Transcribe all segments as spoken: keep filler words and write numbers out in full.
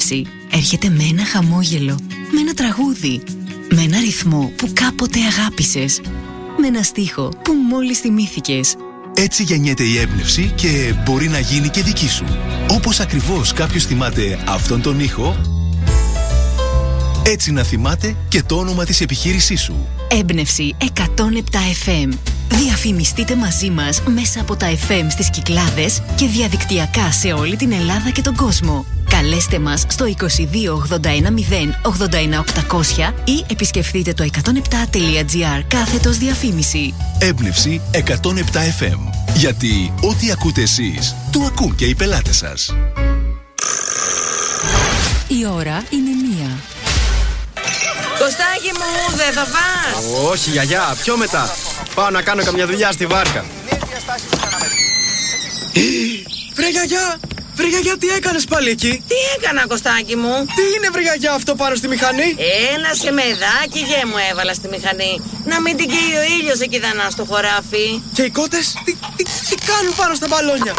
έμπνευση έρχεται με ένα χαμόγελο, με ένα τραγούδι, με ένα ρυθμό που κάποτε αγάπησες, με ένα στίχο που μόλις θυμήθηκες. Έτσι γεννιέται η έμπνευση και μπορεί να γίνει και δική σου. Όπως ακριβώς κάποιος θυμάται αυτόν τον ήχο, έτσι να θυμάται και το όνομα της επιχείρησής σου. Έμπνευση εκατόν επτά εφ εμ. Διαφημιστείτε μαζί μας μέσα από τα εφ εμ στις Κυκλάδες και διαδικτυακά σε όλη την Ελλάδα και τον κόσμο. Καλέστε μας στο είκοσι δύο ογδόντα ένα μηδέν ογδόντα ένα οκτακόσια ή επισκεφτείτε το εκατόν επτά τελεία τζι άρ κάθετος διαφήμιση. Έμπνευση εκατόν επτά εφ εμ. Γιατί ό,τι ακούτε εσείς, το ακούν και οι πελάτες σας. Η ώρα είναι μία. Κωστάκι μου, δεν θα φας? Όχι γιαγιά, πιο μετά. Πάω να κάνω καμιά δουλειά στη βάρκα. Βρε γιαγιά, βρε γιαγιά, τι έκανες πάλι εκεί? Τι έκανα, Κωστάκι μου? Τι είναι βρε γιαγιά αυτό πάνω στη μηχανή? Ένα σεμεδάκι γε μου έβαλα στη μηχανή. Να μην την καίει ο ήλιος εκεί δανά στο χωράφι. Και οι κότες, τι, τι, τι κάνουν πάνω στα μπαλόνια?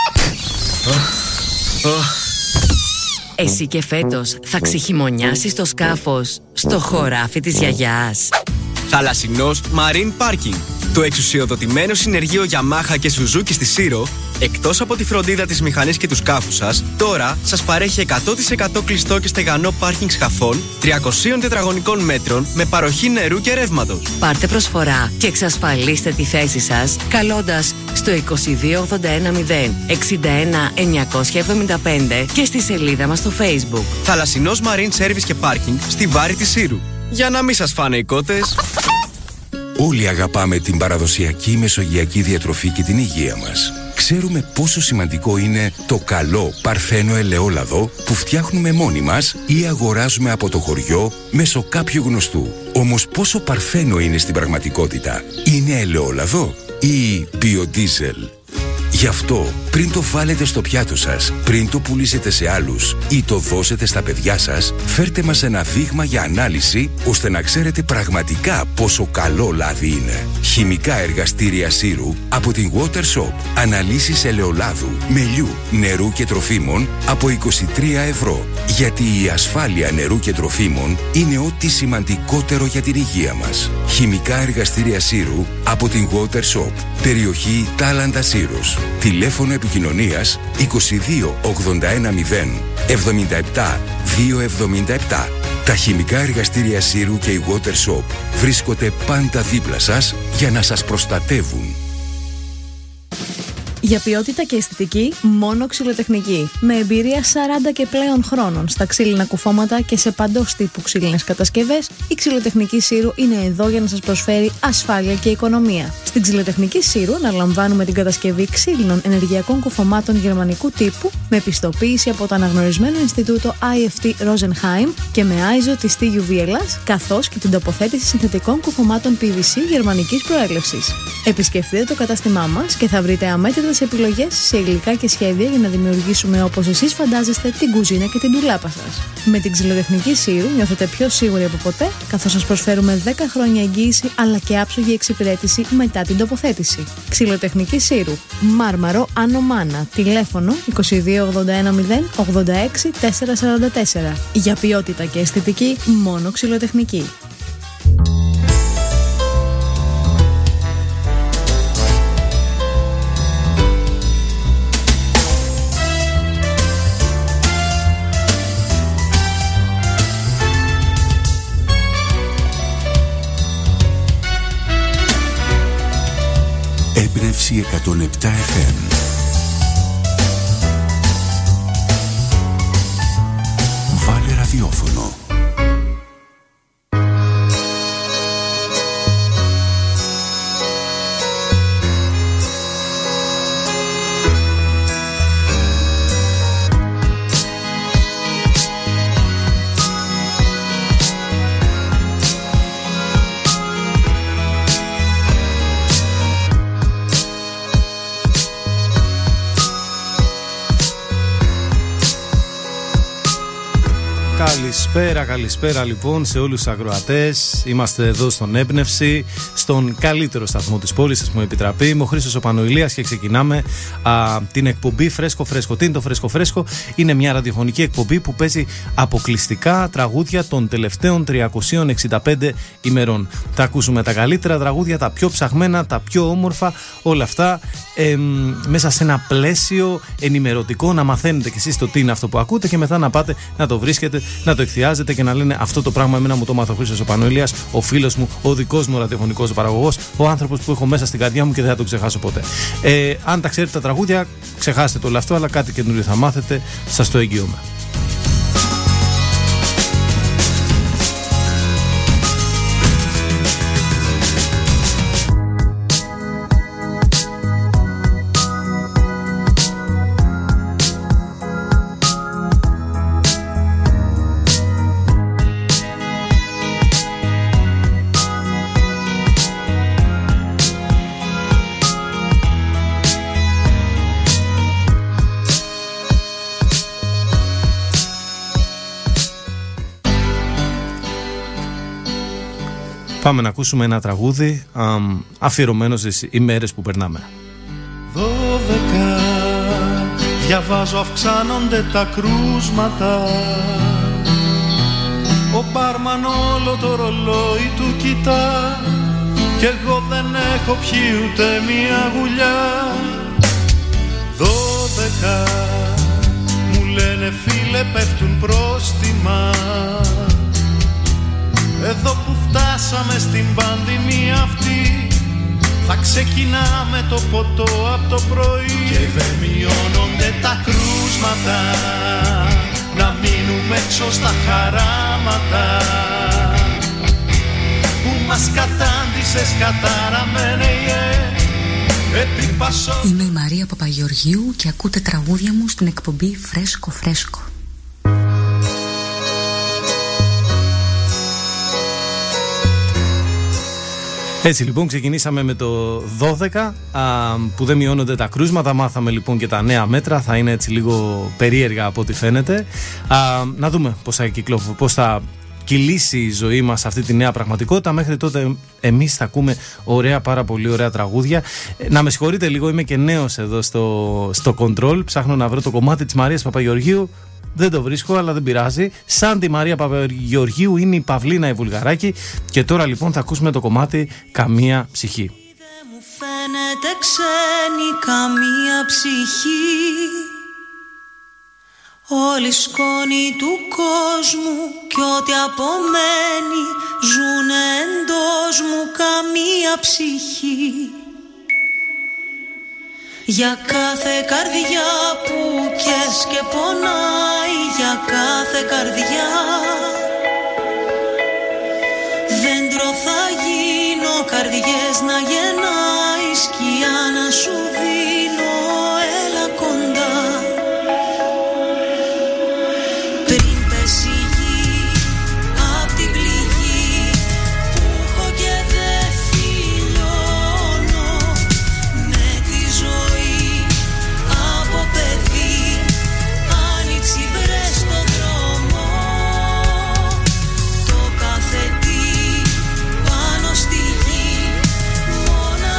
Εσύ και φέτος θα ξεχειμονιάσεις στο σκάφος στο χωράφι της γιαγιάς. Θαλασσινός Marine Parking. Το εξουσιοδοτημένο συνεργείο Yamaha και Suzuki στη Σύρο, εκτός από τη φροντίδα της μηχανής και του σκάφου σας, τώρα σας παρέχει εκατό τοις εκατό κλειστό και στεγανό πάρκινγκ σκαφών τριακοσίων τετραγωνικών μέτρων με παροχή νερού και ρεύματος. Πάρτε προσφορά και εξασφαλίστε τη θέση σας καλώντας στο είκοσι δύο ογδόντα ένα μηδέν εξήντα ένα εννιακόσια εβδομήντα πέντε και στη σελίδα μας στο Facebook. Θαλασσινός Marine Service και Parking στη Βάρη της Σύρου. Για να μην σας φάνε οι κότες. Όλοι αγαπάμε την παραδοσιακή μεσογειακή διατροφή και την υγεία μας. Ξέρουμε πόσο σημαντικό είναι το καλό παρθένο ελαιόλαδο που φτιάχνουμε μόνοι μας ή αγοράζουμε από το χωριό μέσω κάποιου γνωστού. Όμως πόσο παρθένο είναι στην πραγματικότητα? Είναι ελαιόλαδο ή βιοντίζελ? Γι' αυτό, πριν το βάλετε στο πιάτο σας, πριν το πουλήσετε σε άλλους ή το δώσετε στα παιδιά σας, φέρτε μας ένα δείγμα για ανάλυση, ώστε να ξέρετε πραγματικά πόσο καλό λάδι είναι. Χημικά εργαστήρια Σύρου από την Water Shop. Αναλύσεις ελαιολάδου, μελιού, νερού και τροφίμων από είκοσι τρία ευρώ. Γιατί η ασφάλεια νερού και τροφίμων είναι ό,τι σημαντικότερο για την υγεία μας. Χημικά εργαστήρια Σύρου από την Water Shop. Περιοχή Τάλαντα Σύρους. Τηλέφωνο επικοινωνίας είκοσι δύο ογδόντα ένα μηδέν εβδομήντα επτά διακόσια εβδομήντα επτά. Τα χημικά εργαστήρια Σύρου και η Water Shop βρίσκονται πάντα δίπλα σας για να σας προστατεύουν. Για ποιότητα και αισθητική, μόνο Ξυλοτεχνική. Με εμπειρία σαράντα και πλέον χρόνων στα ξύλινα κουφώματα και σε παντός τύπου ξύλινες κατασκευές, η Ξυλοτεχνική Σύρου είναι εδώ για να σας προσφέρει ασφάλεια και οικονομία. Στην Ξυλοτεχνική Σύρου αναλαμβάνουμε την κατασκευή ξύλινων ενεργειακών κουφωμάτων γερμανικού τύπου με πιστοποίηση από το αναγνωρισμένο Ινστιτούτο άι εφ τι Rosenheim και με άιζο της τι γιου βι Ελλάς, καθώς και την τοποθέτηση συνθετικών κουφωμάτων πι βι σι γερμανικής προέλευσης. Επισκεφτείτε το κατάστημά μας και θα βρείτε αμέτρητες επιλογές σε υλικά και σχέδια για να δημιουργήσουμε όπως εσείς φαντάζεστε την κουζίνα και την ντουλάπα σας. Με την Ξυλοτεχνική Σύρου νιώθετε πιο σίγουροι από ποτέ, καθώς σας προσφέρουμε δέκα χρόνια εγγύηση αλλά και άψογη εξυπηρέτηση μετά την τοποθέτηση. Ξυλοτεχνική Σύρου, Μάρμαρο, Άνω Μάνα, τηλέφωνο είκοσι δύο ογδόντα ένα μηδέν ογδόντα έξι τετρακόσια σαράντα τέσσερα. Για ποιότητα και αισθητική, μόνο Ξυλοτεχνική. Έμπνευση εκατόν επτά εφ εμ. Βάλε ραδιόφωνο. Καλησπέρα, καλησπέρα λοιπόν σε όλους τους ακροατές. Είμαστε εδώ στον Έμπνευση, στον καλύτερο σταθμό της πόλης, ας μου επιτραπεί. Είμαι ο Χρήστος ο Πανοηλίας και ξεκινάμε α, την εκπομπή Φρέσκο Φρέσκο. Τι είναι το Φρέσκο Φρέσκο? Είναι μια ραδιοφωνική εκπομπή που παίζει αποκλειστικά τραγούδια των τελευταίων τριακοσίων εξήντα πέντε ημερών. Θα ακούσουμε τα καλύτερα τραγούδια, τα πιο ψαχμένα, τα πιο όμορφα, όλα αυτά ε, μέσα σε ένα πλαίσιο ενημερωτικό, να μαθαίνετε κι εσείς το τι είναι αυτό που ακούτε και μετά να πάτε να το βρίσκετε, να το εκθιάζετε και να λένε αυτό το πράγμα εμένα μου το μάθε ο Χρήστος ο Πανοηλίας, ο φίλος μου, ο δικός μου ραδιοφωνικός παραγωγός, ο άνθρωπος που έχω μέσα στην καρδιά μου και δεν θα τον ξεχάσω ποτέ. Ε, αν τα ξέρετε τα τραγούδια, ξεχάστε το όλο αυτό, αλλά κάτι καινούριο θα μάθετε, σας το εγγυώμαι. Πάμε να ακούσουμε ένα τραγούδι α, αφιερωμένο στις ημέρες που περνάμε. Δώδεκα, διαβάζω αυξάνονται τα κρούσματα. Ο μπάρμαν όλο το ρολόι του κοιτά κι εγώ δεν έχω πιει ούτε μία γουλιά. Δώδεκα, μου λένε φίλε πέφτουν πρόστιμα. Εδώ που φτάσαμε στην πανδημία αυτή, θα ξεκινάμε το ποτό από το πρωί. Και δεν μειώνονται τα κρούσματα, να μείνουμε έξω στα χαράματα. Που μας κατάντησες κατάραμένε επί Πασό. Είμαι η Μαρία Παπαγεωργίου και ακούτε τραγούδια μου στην εκπομπή Φρέσκο Φρέσκο. Έτσι λοιπόν ξεκινήσαμε με το δώδεκα α, που δεν μειώνονται τα κρούσματα. Μάθαμε λοιπόν και τα νέα μέτρα. Θα είναι έτσι λίγο περίεργα από ό,τι φαίνεται. Α, να δούμε πώς θα, κυκλοφ... πώς θα κυλήσει η ζωή μας σε αυτή τη νέα πραγματικότητα. Μέχρι τότε εμείς θα ακούμε ωραία, πάρα πολύ ωραία τραγούδια. Να με συγχωρείτε λίγο, είμαι και νέος εδώ στο, στο control. Ψάχνω να βρω το κομμάτι της Μαρίας Παπαγεωργίου. Δεν το βρίσκω, αλλά δεν πειράζει. Σαν τη Μαρία Παπαγεωργίου είναι η Παυλίνα η Βουλγαράκη. Και τώρα λοιπόν θα ακούσουμε το κομμάτι Καμία Ψυχή. Δεν μου φαίνεται ξένη καμία ψυχή. Όλη σκόνη του κόσμου κι ό,τι απομένει ζουνε εντός μου καμία ψυχή. Για κάθε καρδιά που κες και πονάει, για κάθε καρδιά δέντρο θα γίνω, καρδιές να γεννάει, σκιά να σου δίνω, έλα κοντά. Πριν πέσει η γη απ' την πληγή που έχω και δεν φιλιώνω, με τη ζωή από παιδί άνοιξη βρες στο δρόμο. Το κάθε τι πάνω στη γη μόνα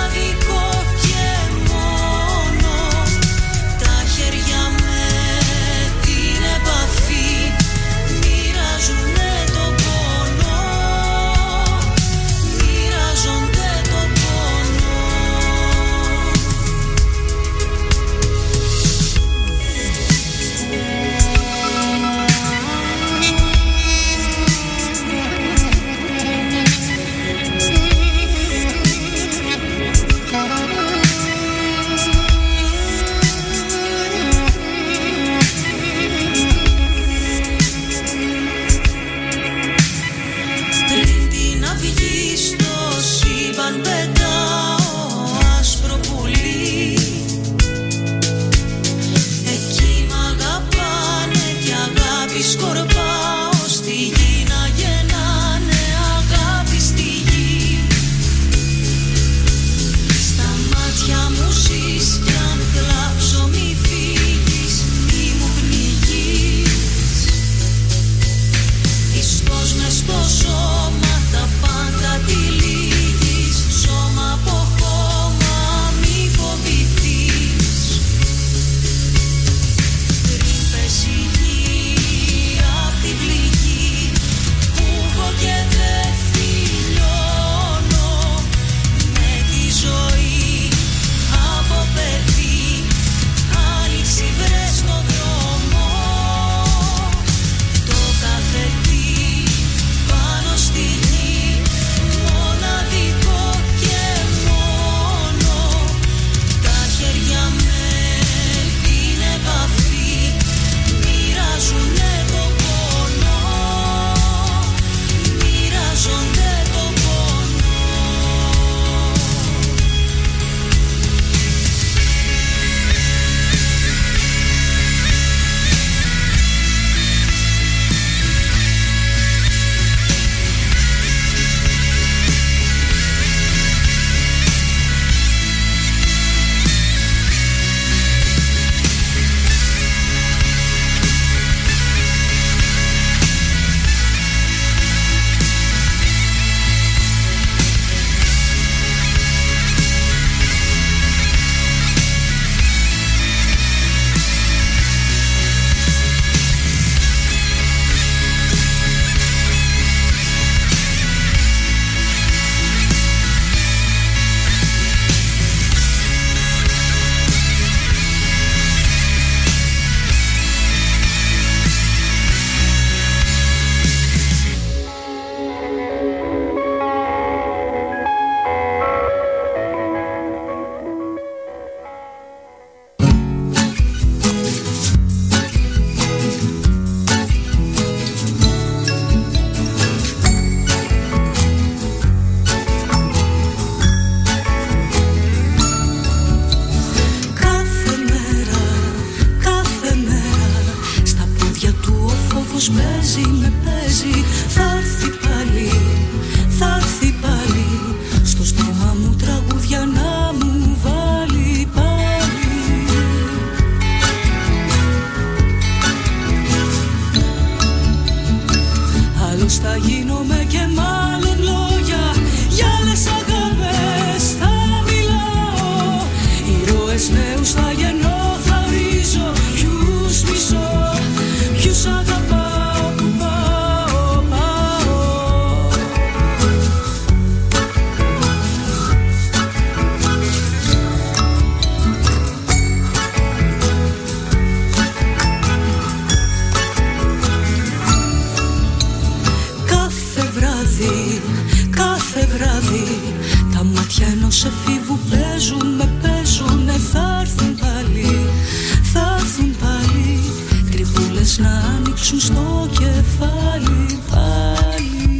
εφήβου παίζουνε, παίζουνε. Θα έρθουν πάλι, θα έρθουν πάλι. Τριβούλες να ανοίξουν στο κεφάλι πάλι.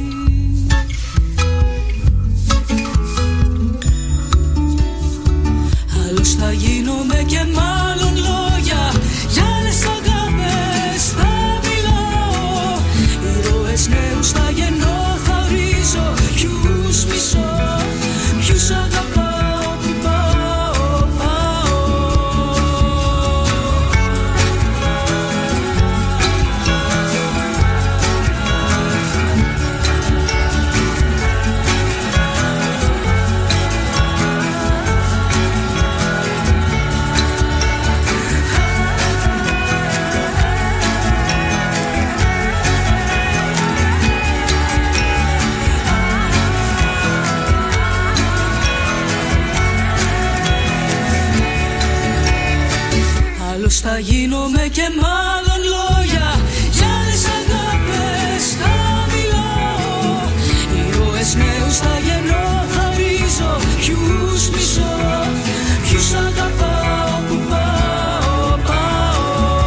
Άλλος θα γίνομαι και μάλλον λόγια. Για άλλες αγάπες θα μιλάω. Ήρωες νέους θα γεννώ, θα ορίζω. Ποιους μισώ, ποιους αγαπάω, που πάω, πάω. Άλλος θα γίνομαι και μάλλον λόγια. Για άλλες αγάπες θα μιλάω. Ήρωες νέους θα γεννώ, θα ορίζω. Ποιους μισώ, ποιους αγαπάω, που πάω, πάω.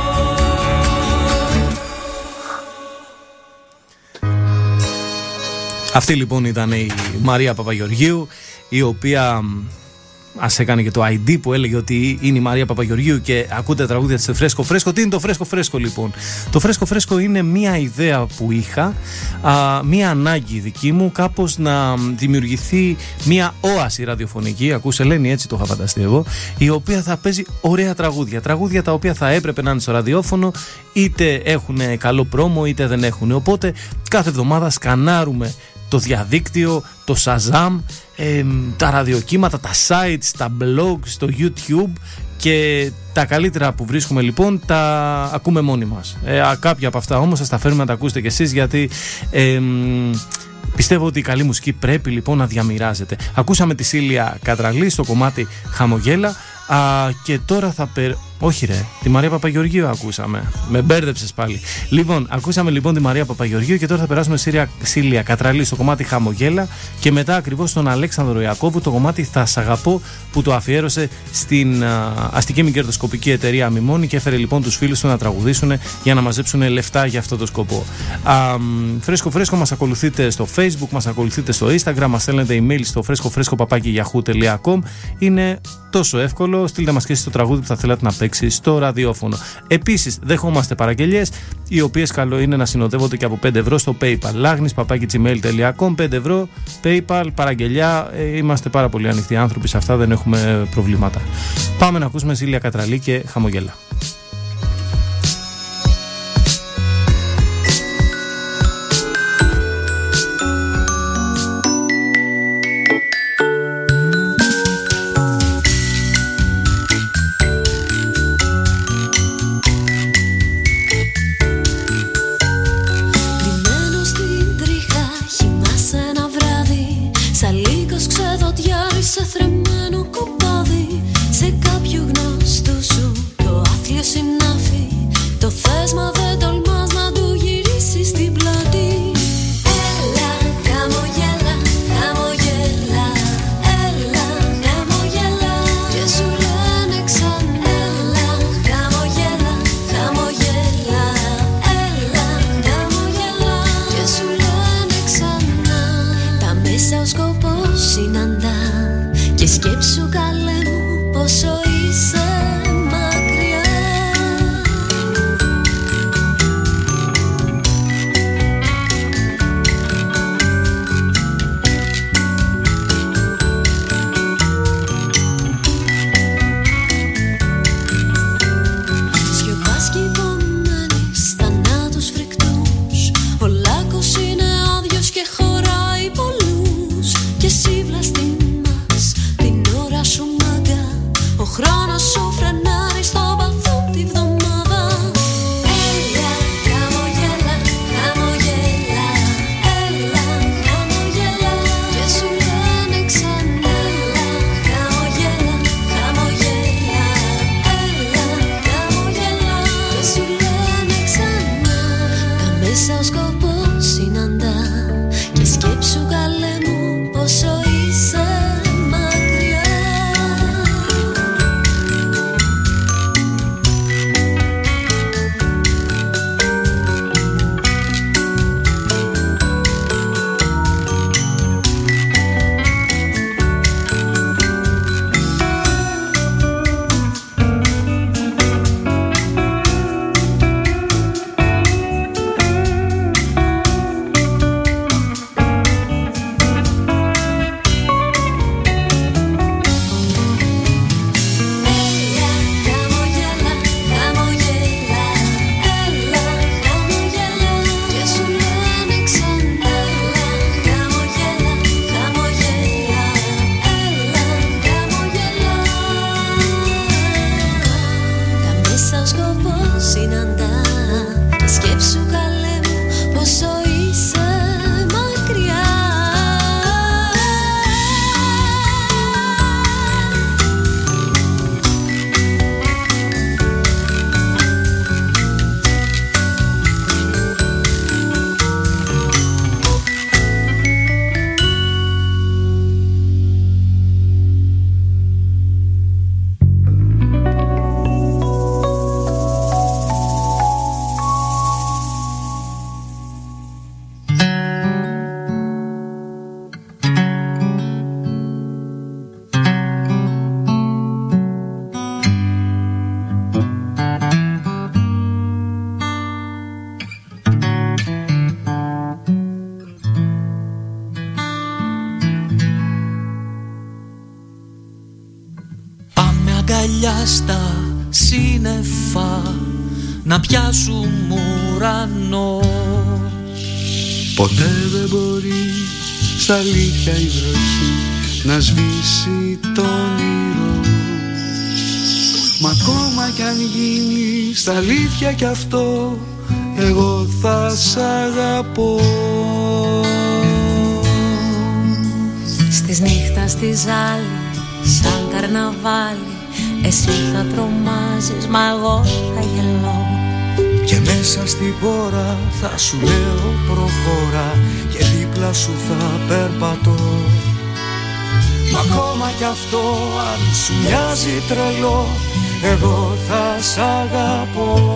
Αυτή λοιπόν ήταν η Μαρία Παπαγεωργίου, η οποία ας έκανε και το άι ντι που έλεγε ότι είναι η Μαρία Παπαγεωργίου και ακούτε τραγούδια της Φρέσκο Φρέσκο. Τι είναι το Φρέσκο Φρέσκο λοιπόν? Το Φρέσκο Φρέσκο είναι μια ιδέα που είχα, α, μια ανάγκη δική μου, κάπως να δημιουργηθεί μια όαση ραδιοφωνική, ακούς Ελένη, έτσι το είχα φανταστεί εγώ, η οποία θα παίζει ωραία τραγούδια, τραγούδια τα οποία θα έπρεπε να είναι στο ραδιόφωνο, είτε έχουν καλό πρόμο είτε δεν έχουν. Οπότε κάθε εβδομάδα σκανάρουμε το διαδίκτυο, το Shazam, ε, τα ραδιοκύματα, τα sites, τα blogs, το YouTube, και τα καλύτερα που βρίσκουμε λοιπόν τα ακούμε μόνοι μας. Ε, κάποια από αυτά όμως σας τα φέρουμε να τα ακούσετε κι εσείς, γιατί ε, πιστεύω ότι η καλή μουσική πρέπει λοιπόν να διαμοιράζεται. Ακούσαμε τη Σίλια Κατραλή στο κομμάτι Χαμογέλα, α, και τώρα θα περ... Όχι ρε, τη Μαρία Παπαγεωργίου ακούσαμε. Με μπέρδεψες πάλι. Λοιπόν, ακούσαμε λοιπόν τη Μαρία Παπαγεωργίου και τώρα θα περάσουμε Σίλια, Σίλια Κατραλή στο κομμάτι Χαμογέλα, και μετά ακριβώς τον Αλέξανδρο Ιακώβου το κομμάτι Θα Σ' Αγαπώ, που το αφιέρωσε στην α, αστική μη κερδοσκοπική εταιρεία Αμιμόνη, και έφερε λοιπόν τους φίλους του να τραγουδήσουν για να μαζέψουν λεφτά για αυτό το σκοπό. Α, φρέσκο φρέσκο, μας ακολουθείτε στο Facebook, μας ακολουθείτε στο Instagram, μας στέλνετε email στο φρέσκοφρέσκο παπάκι yahoo τελεία com. Είναι τόσο εύκολο. Στείλτε μας και εσείς το τραγούδι που θα θέλατε να παίξει στο ραδιόφωνο. Επίσης, δεχόμαστε παραγγελίες, οι οποίες καλό είναι να συνοδεύονται και από πέντε ευρώ στο PayPal. Λάγνης παπάκι gmail τελεία com, πέντε ευρώ PayPal, παραγγελιά. Ε, είμαστε πάρα πολύ ανοιχτοί άνθρωποι, σε αυτά δεν έχουμε προβλήματα. Πάμε να ακούσουμε Σίλια Κατραλή και Χαμογέλα. Σε θρεμμένο κοπάδι, σε κάποιο γνωστό σου το άθλιο συνάφι. Το θες μα δεν τολμάς να του γυρίσεις την πλάτη. Έλα, χαμογέλα, χαμογέλα. Έλα, χαμογέλα. Και σου λένε ξανά. Έλα, χαμογέλα, χαμογέλα. Έλα, χαμογέλα. Και σου λένε ξανά. Τα μέσα ο σκοπός συναντά. Και σκέψου καλέ μου πόσο είσαι μακριά. Σιωπάς κι υπομένεις θανάτους φρικτούς. Ο λάκκος είναι άδειος και χωράει πολλούς. Και εσύ βλαστή σου μάγκα, ο χρόνος σου φρενάρει στο βαθμό τη βδομάδα. Έλα, χαμογέλα, χαμογέλα. Έλα, χαμογέλα. Και σου λένε ξανά. Έλα, χαμογέλα, χαμογέλα. Έλα, χαμογέλα. Και σου λένε ξανά. Τα μέσα ο σκοπός συναντά. Και σκέψου καλέ μου πόσο είσαι αγκαλιά στα σύννεφα να πιάσουν ουρανό. Ποτέ δεν μπορεί στα αλήθεια η βροχή να σβήσει το όνειρο. Μα ακόμα κι αν γίνει στα αλήθεια κι αυτό, εγώ θα σ' αγαπώ. Στις νύχτα στη ζάλη, σαν καρναβάλι, εσύ θα τρομάζεις, μα εγώ θα γελώ. Και μέσα στην πόρα θα σου λέω προχώρα και δίπλα σου θα περπατώ. Μα ακόμα κι αυτό αν σου μοιάζει τρελό, εγώ θα σ' αγαπώ.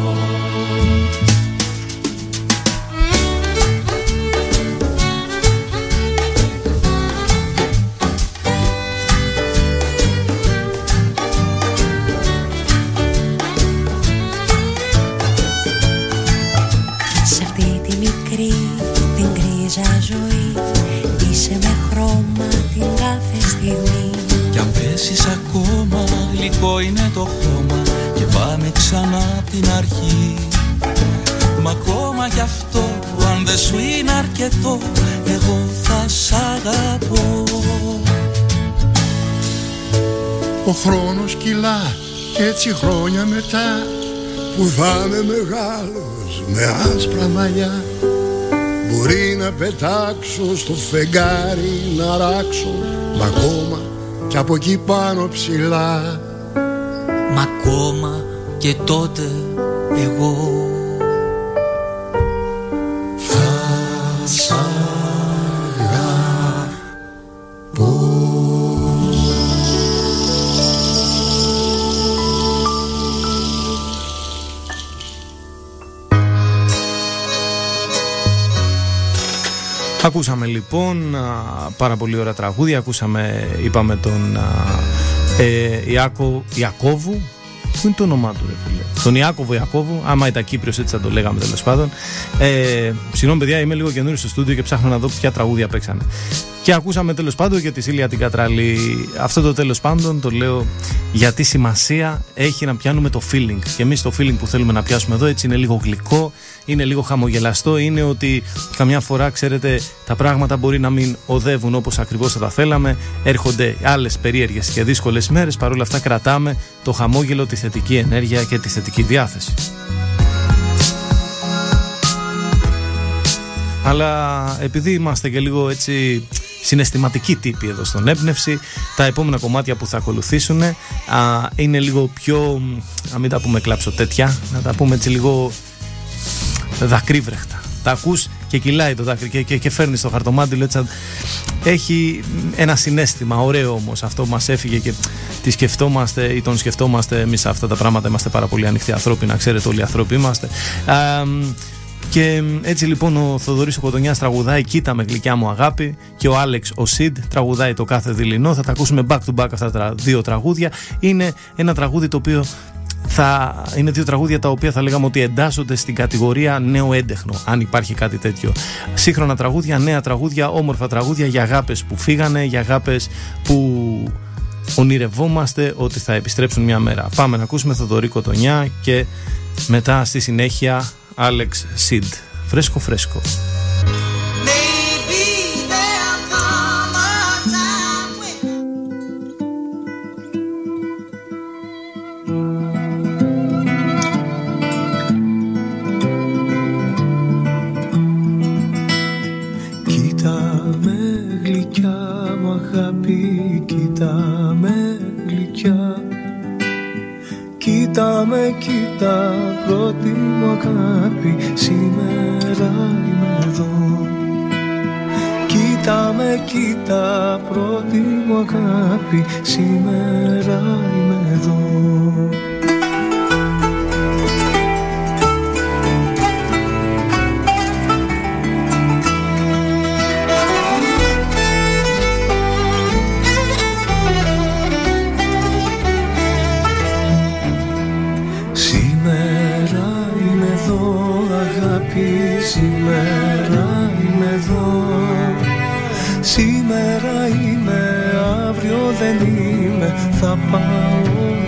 Σε αυτή τη μικρή, την γκρίζα ζωή, είσαι με χρώμα την κάθε στιγμή. Κι αν πέσεις ακόμα, γλυκό είναι το χώμα και πάμε ξανά απ' την αρχή. Μα ακόμα κι αυτό, αν δεν σου είναι αρκετό, εγώ θα σ' αγαπώ. Ο χρόνος κυλά κι έτσι χρόνια μετά, που θα είμαι μεγάλος με άσπρα μαλλιά, μπορεί να πετάξω στο φεγγάρι να ράξω, μα ακόμα κι από εκεί πάνω ψηλά. Μα ακόμα και τότε εγώ θα σ' αγαπώ. Ακούσαμε λοιπόν α, πάρα πολύ ωραία τραγούδια. Ακούσαμε, είπαμε τον α, ε, Ιάκω, Ιακώβου. Πού είναι το όνομά του, ρε φίλε? Τον Ιάκωβο Ιακώβου. Άμα ήταν Κύπριος, έτσι θα το λέγαμε τέλος πάντων. Ε, Συγγνώμη, παιδιά, είμαι λίγο καινούριος στο στούντιο και ψάχνω να δω ποια τραγούδια παίξανε. Και ακούσαμε τέλος πάντων και τη Σίλια την Κατράλη. Αυτό το τέλος πάντων το λέω γιατί σημασία έχει να πιάνουμε το feeling. Και εμείς το feeling που θέλουμε να πιάσουμε εδώ έτσι είναι λίγο γλυκό, είναι λίγο χαμογελαστό. Είναι ότι καμιά φορά, ξέρετε, τα πράγματα μπορεί να μην οδεύουν όπως ακριβώς θα τα θέλαμε. Έρχονται άλλες περίεργες και δύσκολες μέρες. Παρ' όλα αυτά κρατάμε το χαμόγελο, τη θετική ενέργεια και τη θετική διάθεση. Αλλά επειδή είμαστε και λίγο έτσι συναισθηματικοί τύποι εδώ στον Έμπνευση, τα επόμενα κομμάτια που θα ακολουθήσουν α, είναι λίγο πιο, να μην τα πούμε κλάψω τέτοια, να τα πούμε έτσι λίγο δακρύβρεχτα. Τα ακούς και κυλάει το δάκρυ και, και, και φέρνει στο χαρτομάτιλο έτσι. Έχει ένα συναίσθημα ωραίο όμως. Αυτό μας έφυγε και τη σκεφτόμαστε ή τον σκεφτόμαστε εμείς αυτά τα πράγματα. Είμαστε πάρα πολύ ανοιχτοί ανθρώποι, να ξέρετε, όλοι οι άνθρωποι είμαστε. Α, Και έτσι λοιπόν ο Θοδωρής ο Κοτονιάς τραγουδάει «Κοίτα με γλυκιά μου αγάπη» και ο Άλεξ ο Σιντ τραγουδάει «Το κάθε δειλινό». Θα τα ακούσουμε back to back αυτά τα δύο τραγούδια. Είναι ένα τραγούδι το οποίο θα είναι δύο τραγούδια τα οποία θα λέγαμε ότι εντάσσονται στην κατηγορία νέο έντεχνο, αν υπάρχει κάτι τέτοιο. Σύγχρονα τραγούδια, νέα τραγούδια, όμορφα τραγούδια για αγάπες που φύγανε, για αγάπες που ονειρευόμαστε ότι θα επιστρέψουν μια μέρα. Πάμε να ακούσουμε Θοδωρή Κοτονιά και μετά στη συνέχεια Άλεξ Σιντ. Φρέσκο φρέσκο. Κοίτα με γλυκιά μου αγάπη, κοίτα με γλυκιά. Κοίτα με, κοίτα πρώτη μου αγάπη, σήμερα είμαι εδώ. Κοίτα με, κοίτα πρώτη μου αγάπη, σήμερα είμαι εδώ. Σήμερα είμαι εδώ, σήμερα είμαι, αύριο δεν είμαι, θα πάω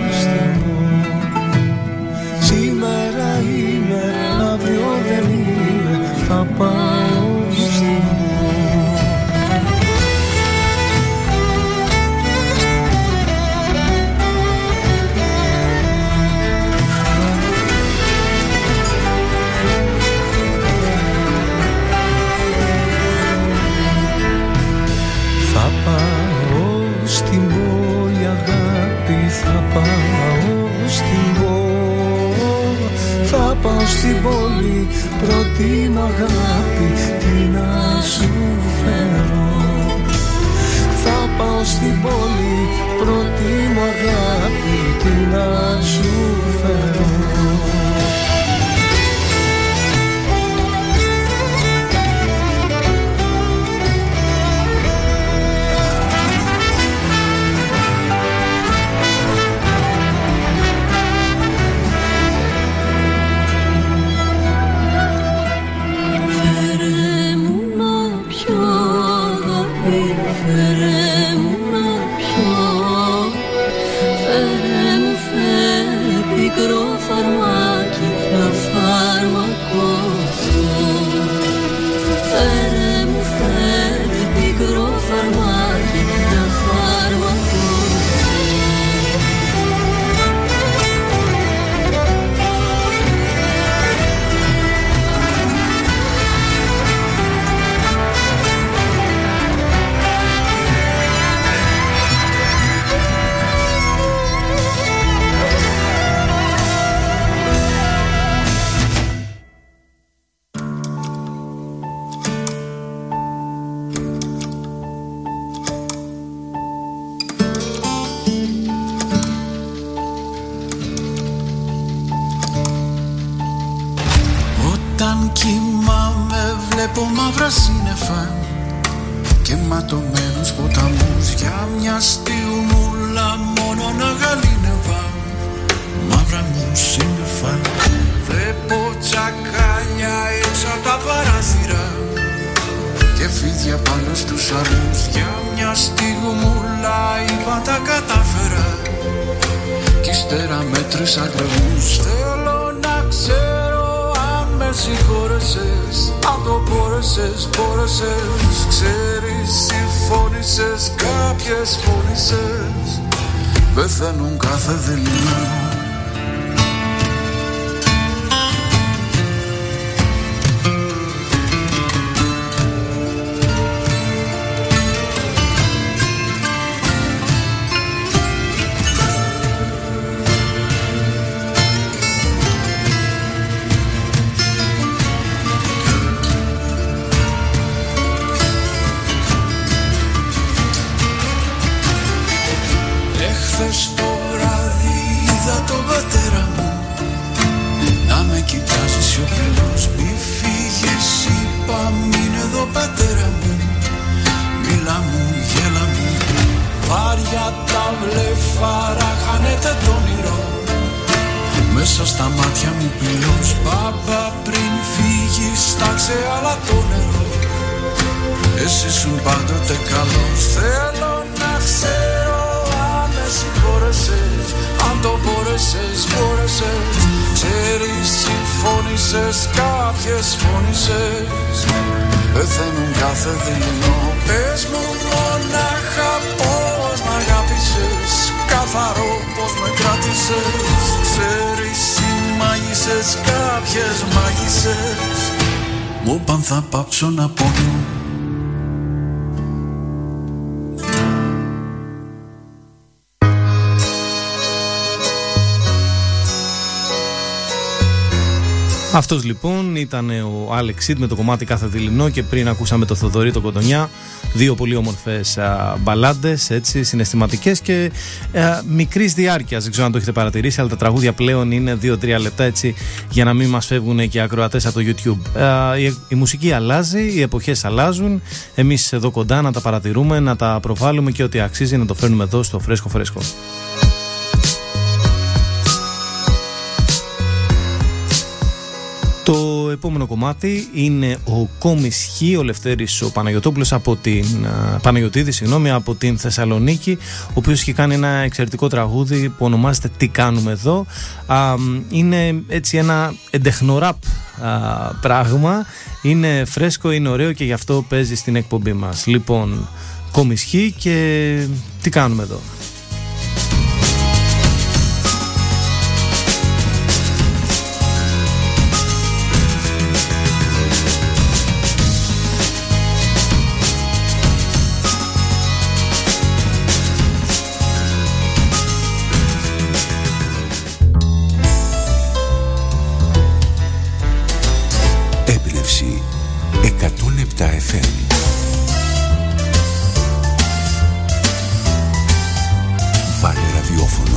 στην πόλη, πρώτη μου αγάπη, τι να σου φέρω. Θα πάω στην πόλη, πρώτη μου αγάπη, τι να σου φέρω. Πεθαίνουν κάθε δειλινό. Θα πάψω να πονώ. Αυτός λοιπόν ήταν ο Άλεξ Σιντ με το κομμάτι Κάθε Δειλινό, και πριν ακούσαμε το Θοδωρή το Κοντονιά. Δύο πολύ όμορφες α, μπαλάντες, έτσι, συναισθηματικές και α, μικρής διάρκειας. Δεν ξέρω αν το έχετε παρατηρήσει, αλλά τα τραγούδια πλέον είναι δύο τρία λεπτά, έτσι, για να μην μας φεύγουν και ακροατές από το YouTube. Α, η, η μουσική αλλάζει, οι εποχές αλλάζουν. Εμείς εδώ κοντά να τα παρατηρούμε, να τα προβάλλουμε και ό,τι αξίζει να το φέρνουμε εδώ στο φρέσκο φρέσκο. Το επόμενο κομμάτι είναι ο Κομισχή, ο Λευτέρης ο Παναγιωτόπουλος από την Παναγιωτίδη, συγγνώμη, από την Θεσσαλονίκη, ο οποίος έχει κάνει ένα εξαιρετικό τραγούδι που ονομάζεται Τι κάνουμε εδώ. Α, είναι έτσι ένα εντεχνοράπ πράγμα, είναι φρέσκο, είναι ωραίο και γι' αυτό παίζει στην εκπομπή μας. Λοιπόν, Κομισχή και Τι κάνουμε εδώ. ραδιόφωνο.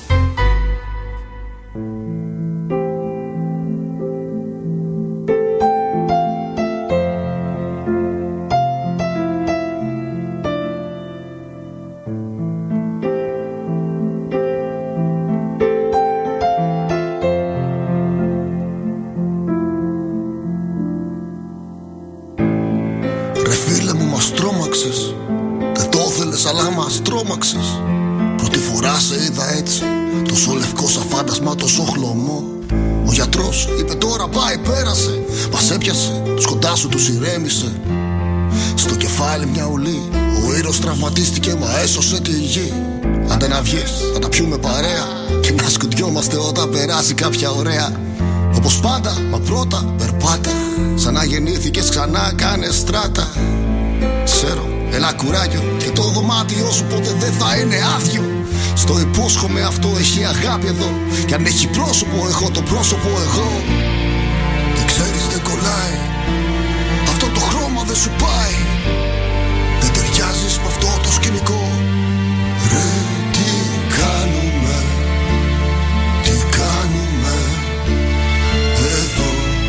Αλλά μας τρόμαξες. Πρώτη φορά σε είδα έτσι, τόσο λευκό σαν φάντασμα, τόσο χλωμό. Ο γιατρός είπε τώρα πάει, πέρασε. Μας έπιασε, τους κοντά σου τους ηρέμησε. Στο κεφάλι μια ουλή, ο ήρωας τραυματίστηκε μα έσωσε τη γη. Άντε να βγεις, θα τα πιούμε παρέα και να σκουντιόμαστε όταν περάσει κάποια ωραία. Όπως πάντα, μα πρώτα περπάτα, σαν να γεννήθηκες ξανά κάνε στράτα. Ξέρω, ένα κουράγιο και το δωμάτιό σου ποτέ δεν θα είναι άδειο. Στο υπόσχομαι αυτό έχει αγάπη εδώ. Κι αν έχει πρόσωπο έχω το πρόσωπο εγώ. Δεν ξέρεις δεν κολλάει, αυτό το χρώμα δεν σου πάει. Δεν ταιριάζεις με αυτό το σκηνικό. Ρε τι κάνουμε, τι κάνουμε εδώ.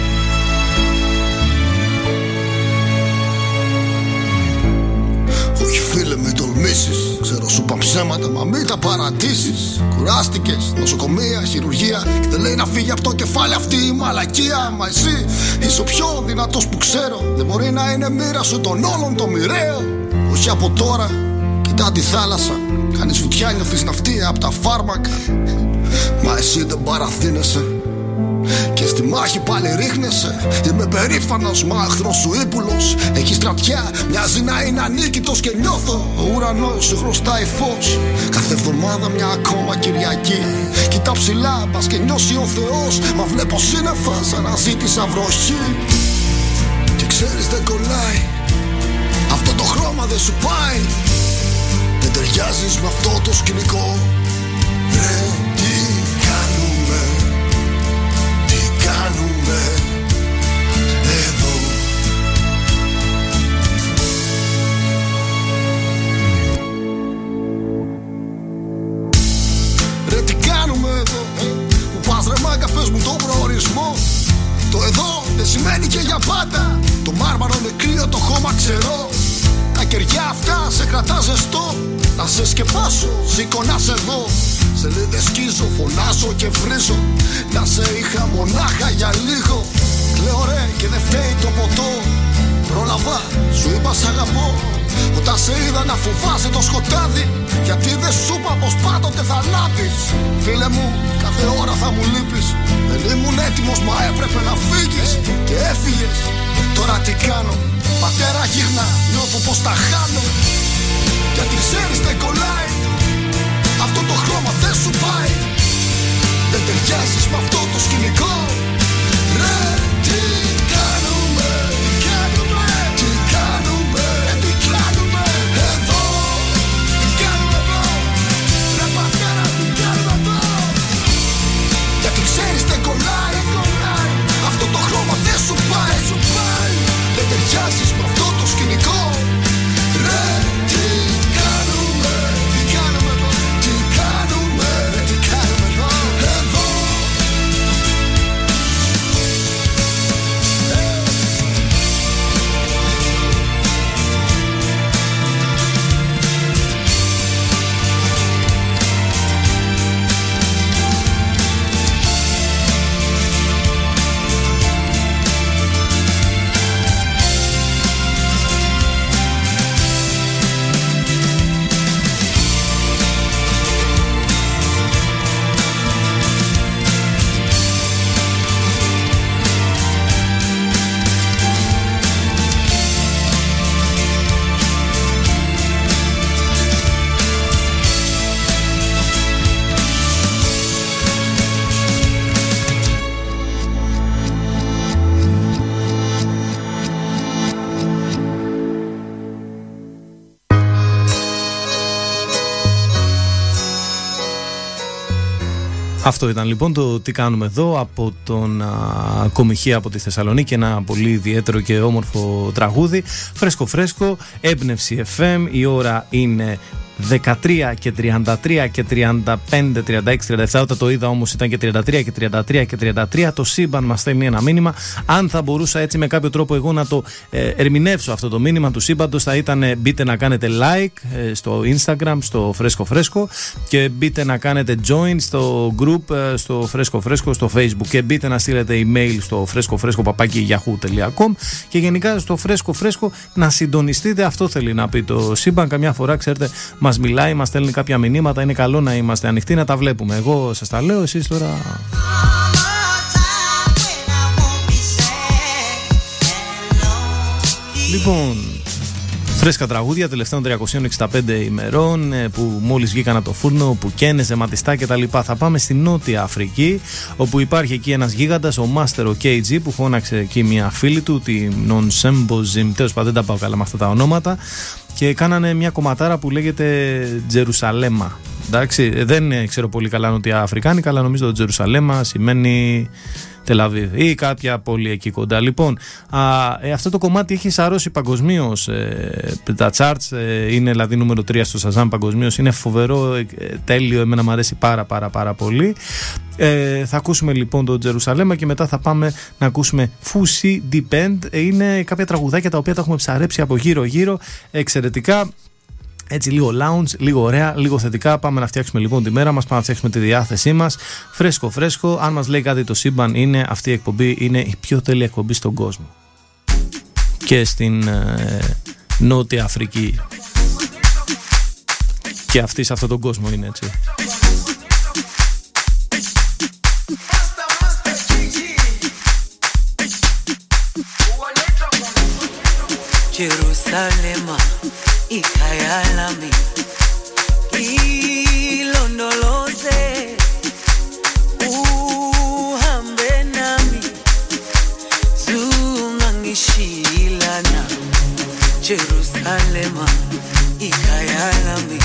Όχι φίλε μην τολμήσεις, ξέρω σου είπα ψέματα μα μην τα παρατήσεις. Κουράστηκες, νοσοκομεία, χειρουργία και δεν λέει να φύγει από το κεφάλι αυτή η μαλακία. Μα εσύ είσαι ο πιο δυνατός που ξέρω. Δεν μπορεί να είναι μοίρα σου των όλων το μοιραίο. Όχι από τώρα, κοιτά τη θάλασσα. Κάνεις βουτιά, νιώθεις ναυτία από τα φάρμακα. Μα εσύ δεν παραθύνεσαι και στη μάχη πάλι ρίχνεσαι. Είμαι περήφανος μα άχθρος σου ύπουλος. Έχει στρατιά, μοιάζει να είναι ανίκητος. Και νιώθω ο ουρανός σου χρωστάει φως. Κάθε εβδομάδα μια ακόμα Κυριακή. Κοιτά ψηλά, πας και νιώσει ο Θεός. Μα βλέπω σύννεφα σαν να ζήτησα βροχή. Και ξέρεις δεν κολλάει, αυτό το χρώμα δεν σου πάει. Δεν ταιριάζεις με αυτό το σκηνικό. Ρε τι κάνουμε, κάνουμε εδώ. Ρε τι κάνουμε εδώ, που πας ρε μάγκα πες μου τον προορισμό. Το εδώ δεν σημαίνει και για πάντα. Το μάρμαρο είναι κρύο, το χώμα ξερό. Τα κεριά αυτά σε κρατά ζεστό. Να σε σκεπάσω, σήκω να σε δω. Σελίδες σκίζω, φωνάζω και βρίζω. Να σε είχα μονάχα για λίγο. Κλαίω ρε και δεν φταίει το ποτό. Πρόλαβα, σου είπα σ' αγαπώ. Όταν σε είδα να φοβάσαι το σκοτάδι. Γιατί δεν σου είπα πως πάντοτε θα λάμπεις. Φίλε μου, κάθε ώρα θα μου λείπεις. Δεν ήμουν έτοιμος μα έπρεπε να φύγεις. Και έφυγες, τώρα τι κάνω. Πατέρα γύρνα, νιώθω πως τα χάνω. Γιατί ξέρεις δεν κολλάει, αυτό το χρώμα δεν σου πάει. Δεν ταιριάζεις με αυτό το σκηνικό. Ρε τι κάνουμε, τι κάνουμε, τι κάνουμε, τι κάνουμε εδώ. Τι κάνουμε εδώ, ρε πατέρα τι κάνουμε εδώ. Γιατί ξέρεις δεν κολλάει, αυτό το χρώμα δεν σου πάει. Δεν ταιριάζεις με αυτό το σκηνικό. Ρε τι κάνουμε, τι κάνουμε εδώ, τι κάνουμε, τι κάνουμε εδώ, εδώ. Αυτό ήταν λοιπόν το τι κάνουμε εδώ από τον α, Κομιχή από τη Θεσσαλονίκη. Ένα πολύ ιδιαίτερο και όμορφο τραγούδι. Φρέσκο φρέσκο, έμπνευση εφ εμ. Η ώρα είναι δεκατρία και τριάντα τρία και τριάντα πέντε, τριάντα έξι, τριάντα επτά. Όταν το είδα όμως ήταν και τριάντα τρία και τριάντα τρία και τριάντα τρία. Το σύμπαν μας στέλνει ένα μήνυμα. Αν θα μπορούσα έτσι με κάποιο τρόπο εγώ να το ε, ερμηνεύσω αυτό το μήνυμα του σύμπαντος, θα ήταν ε, μπείτε να κάνετε like ε, στο Instagram, στο Φρέσκο Φρέσκο, και μπείτε να κάνετε join στο group ε, στο Φρέσκο Φρέσκο στο Facebook, και μπείτε να στείλετε email στο φρέσκοφρέσκο παπάκι yahoo τελεία com, και γενικά στο Φρέσκο Φρέσκο να συντονιστείτε. Αυτό θέλει να πει το σύμπαν. Καμιά φορά, ξέρετε, μας μιλάει, μας στέλνει κάποια μηνύματα. Είναι καλό να είμαστε ανοιχτοί, να τα βλέπουμε. Εγώ σας τα λέω, εσείς τώρα. Λοιπόν, φρέσκα τραγούδια τελευταίων τριακοσίων εξήντα πέντε ημερών που μόλις βγήκαν από το φούρνο, που καίνε, ζεματιστά κτλ. Θα πάμε στη Νότια Αφρική, όπου υπάρχει εκεί ένας γίγαντας, ο Master ο κέι τζι, που φώναξε εκεί μια φίλη του, τη Nonsembozim, τέλος πάντων δεν τα πάω καλά με αυτά τα ονόματα, και κάνανε μια κομματάρα που λέγεται Τζερουσαλέμα. Εντάξει, δεν ξέρω πολύ καλά νότια αφρικάνικα, αλλά νομίζω ότι Τζερουσαλέμα σημαίνει Τελαβίβ ή κάποια πόλη εκεί κοντά. Λοιπόν, α, ε, αυτό το κομμάτι έχει σαρώσει παγκοσμίως ε, τα charts, ε, είναι δηλαδή νούμερο τρία στο Shazam παγκοσμίως. Είναι φοβερό, ε, τέλειο, εμένα μου αρέσει πάρα πάρα πάρα πολύ. Ε, θα ακούσουμε λοιπόν το Τζερουσαλέμα και μετά θα πάμε να ακούσουμε Fussi Depend. Ε, είναι κάποια τραγουδάκια τα οποία τα έχουμε ψαρέψει από γύρω γύρω, εξαιρετικά. Έτσι λίγο lounge, λίγο ωραία, λίγο θετικά. Πάμε να φτιάξουμε λοιπόν τη μέρα μας, πάμε να φτιάξουμε τη διάθεσή μας. Φρέσκο φρέσκο. Αν μας λέει κάτι το σύμπαν, είναι αυτή η εκπομπή, είναι η πιο τέλεια εκπομπή στον κόσμο. Και στην ε, Νότια Αφρική. Και αυτή σε αυτόν τον κόσμο είναι, έτσι. Jerusalema ikhayalami ilondoloze uhambe nami zungangishilana Jerusalema ikhayalami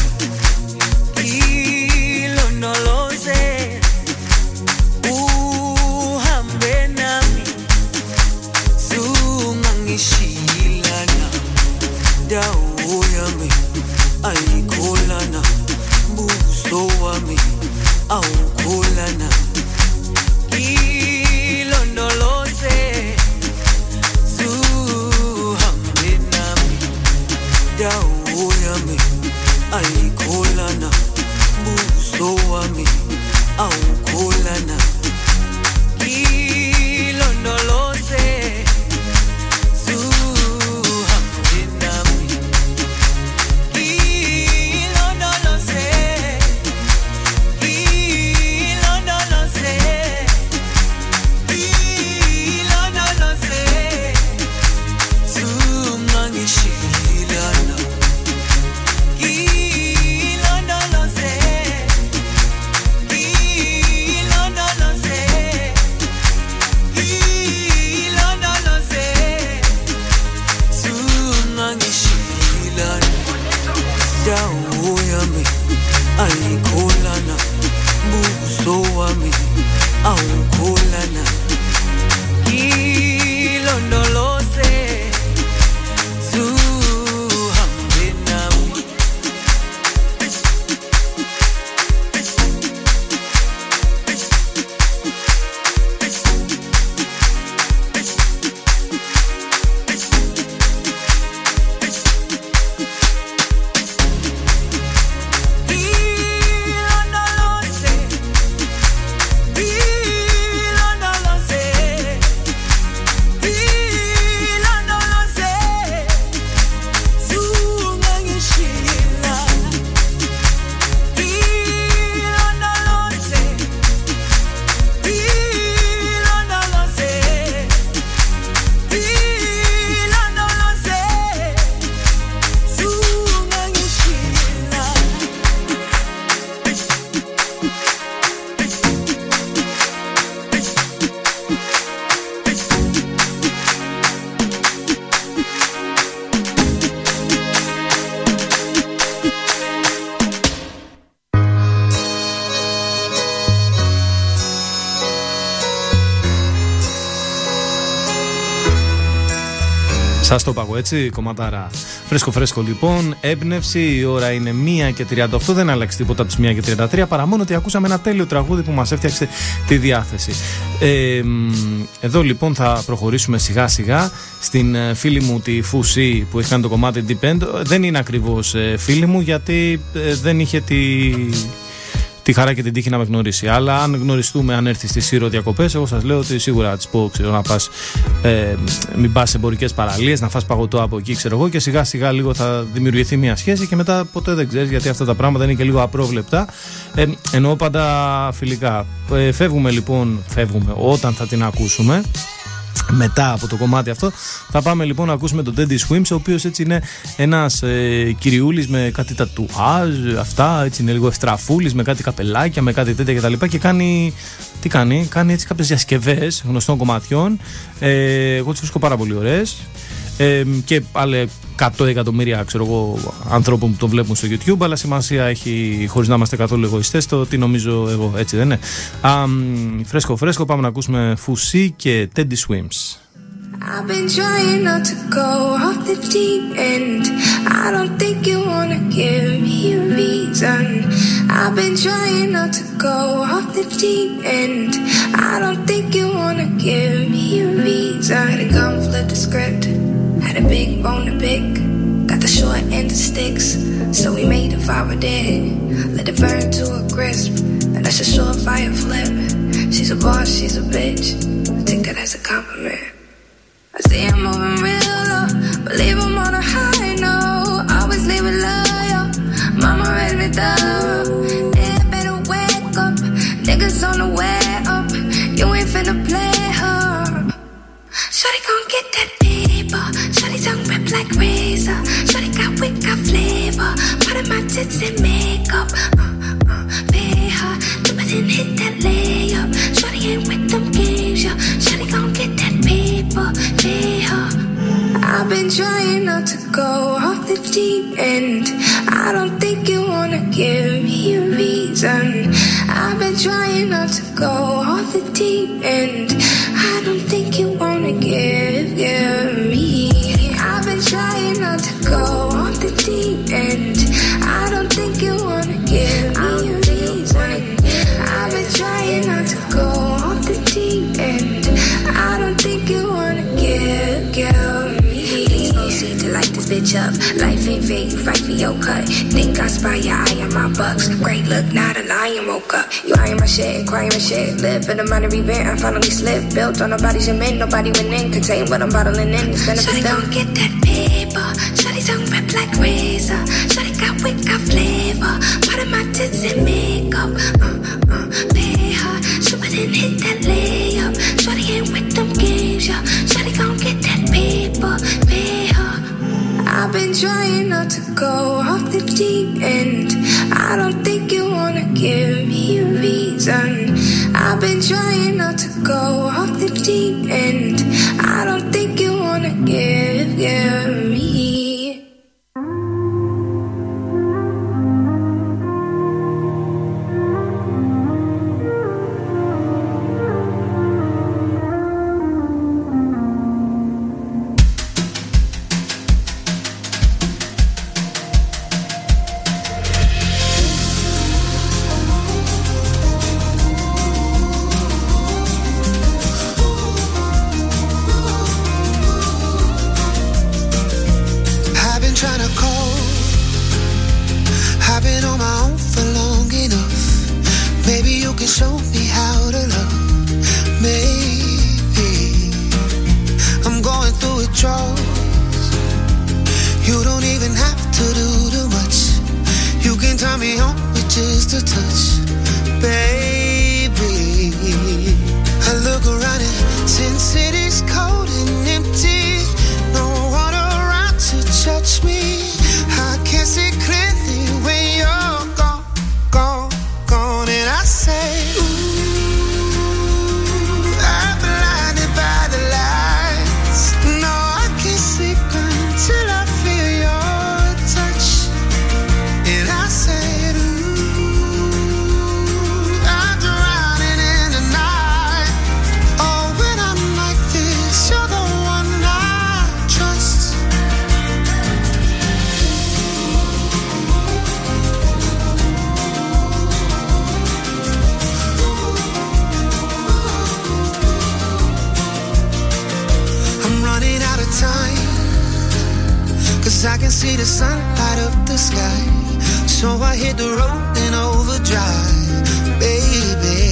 ilondoloze uhambe nami zungangishilana dawo yami ayikholana buso wami awukholana ilondoloze zuhambe nami dawo yami ayikholana buso wami awukholana ilondoloze ayikholana buso wami awukholana ilondoloze zuhambe nami Σας το πάγω έτσι, κομματάρα. Φρέσκο φρέσκο λοιπόν, έμπνευση, η ώρα είναι μία και τριάντα οκτώ, δεν άλλαξε τίποτα από τις μία και τριάντα τρία, παρά μόνο ότι ακούσαμε ένα τέλειο τραγούδι που μας έφτιαξε τη διάθεση. Ε, εδώ λοιπόν θα προχωρήσουμε σιγά σιγά στην φίλη μου τη Φουσί που έχει κάνει το κομμάτι Depend. Δεν είναι ακριβώς φίλη μου γιατί δεν είχε τη... τη χαρά και την τύχη να με γνωρίσει. Αλλά αν γνωριστούμε, αν έρθει στη Σύρο διακοπές, εγώ σας λέω ότι σίγουρα θα της πω, ξέρω, να πας, ε, μην πας σε εμπορικές παραλίες, να φας παγωτό από εκεί, ξέρω εγώ, και σιγά σιγά λίγο θα δημιουργηθεί μια σχέση και μετά ποτέ δεν ξέρεις, γιατί αυτά τα πράγματα είναι και λίγο απρόβλεπτα. Ε, εννοώ πάντα φιλικά. Ε, φεύγουμε λοιπόν, φεύγουμε όταν θα την ακούσουμε. Μετά από το κομμάτι αυτό θα πάμε λοιπόν να ακούσουμε τον Teddy Swims, ο οποίος έτσι είναι ένας ε, κυριούλης με κάτι τατουάζ, αυτά, έτσι είναι λίγο ευστραφούλης, με κάτι καπελάκια, με κάτι τέτοια κτλ. Και κάνει, τι κάνει, κάνει έτσι κάποιες διασκευές γνωστών κομματιών. Ε, εγώ τις βρίσκω πάρα πολύ ωραίες. Ε, και άλλα εκατό εκατομμύρια, ξέρω εγώ, ανθρώπων που το βλέπουν στο YouTube, αλλά σημασία έχει, χωρίς να είμαστε καθόλου εγωιστές, το τι νομίζω εγώ, έτσι δεν είναι? Α, φρέσκο φρέσκο, πάμε να ακούσουμε Φουσί και Teddy Swims. I've been trying not to go off the deep end. I don't think you wanna give me a reason. I've been trying not to go off the deep end. I don't think you wanna give me a reason. Had a gun, flip the script. Had a big bone to pick. Got the short end of sticks, so we made a fire dead. Let it burn to a crisp, and that's a surefire flip. She's a boss, she's a bitch. I take that as a compliment. I see I'm moving real low, believe I'm on a high note. Always leave it loyal, mama raised me thorough. Yeah, better wake up, niggas on the way up. You ain't finna play her. Shawty gon' get that paper, shawty tongue rip like razor. Shawty got wit, got flavor, part of my tits and makeup. Uh, uh, pay her, dip it and hit that layup. Shawty ain't with them games, yo. Shawty gon' get that paper, pay her. I've been trying not to go off the deep end. I don't think you wanna give me a reason. I've been trying not to go off the deep end. I don't think you wanna give, give me. I've been trying not to go off the deep end. I don't think you wanna give me a reason. I've been trying not to go off the deep end. I don't think you wanna give, give me. Please proceed to light this bitch up. Life ain't fair, you fight for your cut. Think I spy your eye on my bucks. Great look, not a lion woke up. You eyeing my shit, crying my shit. Live in a minor event, I finally slipped. Built on nobody's cement, nobody went in. Contain what I'm bottling in. It's gonna be done. Shawty gon' get that paper. Shawty tongue rip like razor. Shawty got wit, got flavor. Part of my tits and makeup. Uh, uh, pay her. Shoot it and hit that layup. Shawty ain't with them games, yo. Shawty gon' get that paper, pay her. I've been trying not to go off the deep end. I don't think you wanna give me a reason. I've been trying not to go off the deep end. I don't think you wanna give, give me. And I said, ooh. can see the sun light up the sky. So I hit the road in overdrive, baby.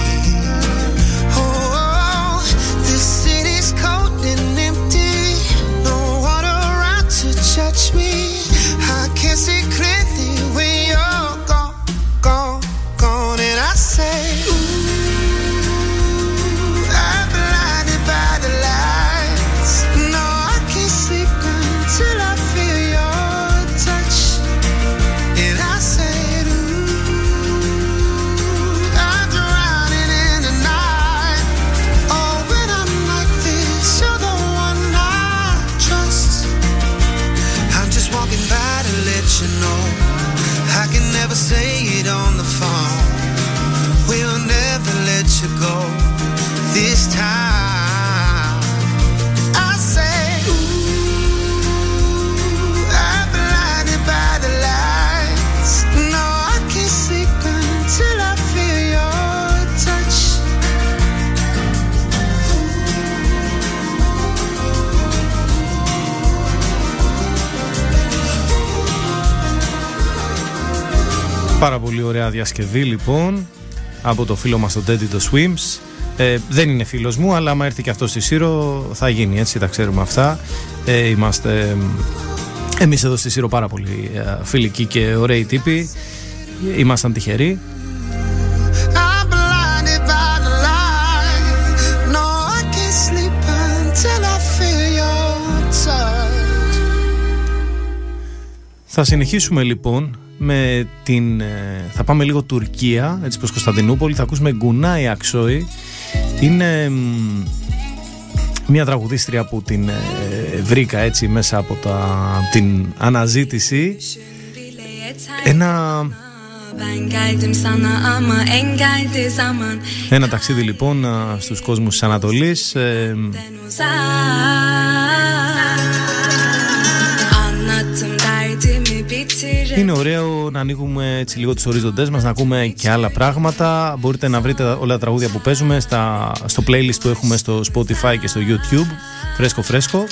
Oh, this city's cold and empty. No one around to touch me. I can't see clearly when you're gone, gone, gone. And I say, ooh, I'm blinded by the lights. No, I can't sleep until I feel your touch. And I said, ooh, I'm drowning in the night. Oh, when I'm like this, you're the one I trust. I'm just walking by to let you know I can never say it on the phone. We'll never let you go this time. I say, ooh, I'm blinded by the lights. No, I can't sleep until I feel your touch. Πάρα πολύ ωραία διασκευή λοιπόν από το φίλο μας τον Teddy το Swims. Ε, δεν είναι φίλος μου, αλλά άμα έρθει και αυτό στη Σύρο θα γίνει, έτσι, τα ξέρουμε αυτά. Ε, είμαστε εμείς εδώ στη Σύρο πάρα πολύ ε, φιλικοί και ωραίοι τύποι. Ήμασταν τυχεροί. I'm blinded by the light. No, I can't sleep until I feel your touch. Θα συνεχίσουμε λοιπόν με την... ε, θα πάμε λίγο Τουρκία, έτσι προς Κωνσταντινούπολη. Θα ακούσουμε Γκουνάι Αξόη. Είναι μ, μια τραγουδίστρια που την ε, βρήκα έτσι μέσα από τα, την αναζήτηση. Ένα... Ένα ταξίδι λοιπόν στους κόσμους της Ανατολής. ε, Είναι ωραίο να ανοίγουμε έτσι λίγο τους ορίζοντές μας, να ακούμε και άλλα πράγματα. Μπορείτε να βρείτε όλα τα τραγούδια που παίζουμε στα, στο playlist που έχουμε στο Spotify και στο YouTube. Φρέσκο φρέσκο.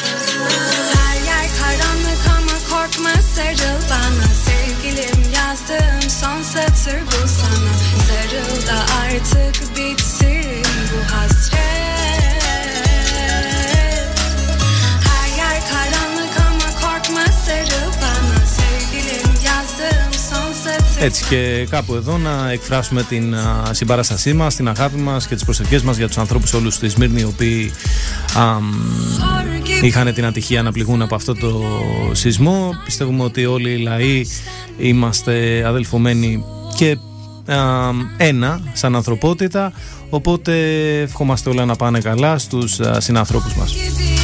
Έτσι και κάπου εδώ να εκφράσουμε την α, συμπαράστασή μας, την αγάπη μας και τις προσευχές μας για τους ανθρώπους όλους στη Σμύρνη, οι οποίοι α, είχαν την ατυχία να πληγούν από αυτό το σεισμό. Πιστεύουμε ότι όλοι οι λαοί είμαστε αδελφωμένοι και α, ένα σαν ανθρωπότητα, οπότε ευχόμαστε όλα να πάνε καλά στους α, συνανθρώπους μας.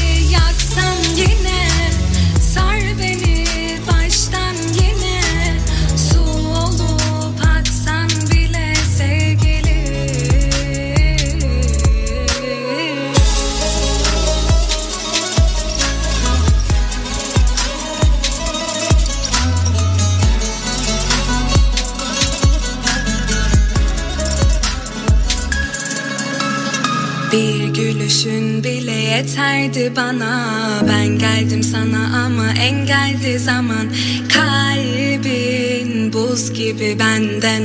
Bir gülüşün bile yeterdi bana. Ben geldim sana ama engeldi zaman. Kalbin buz gibi benden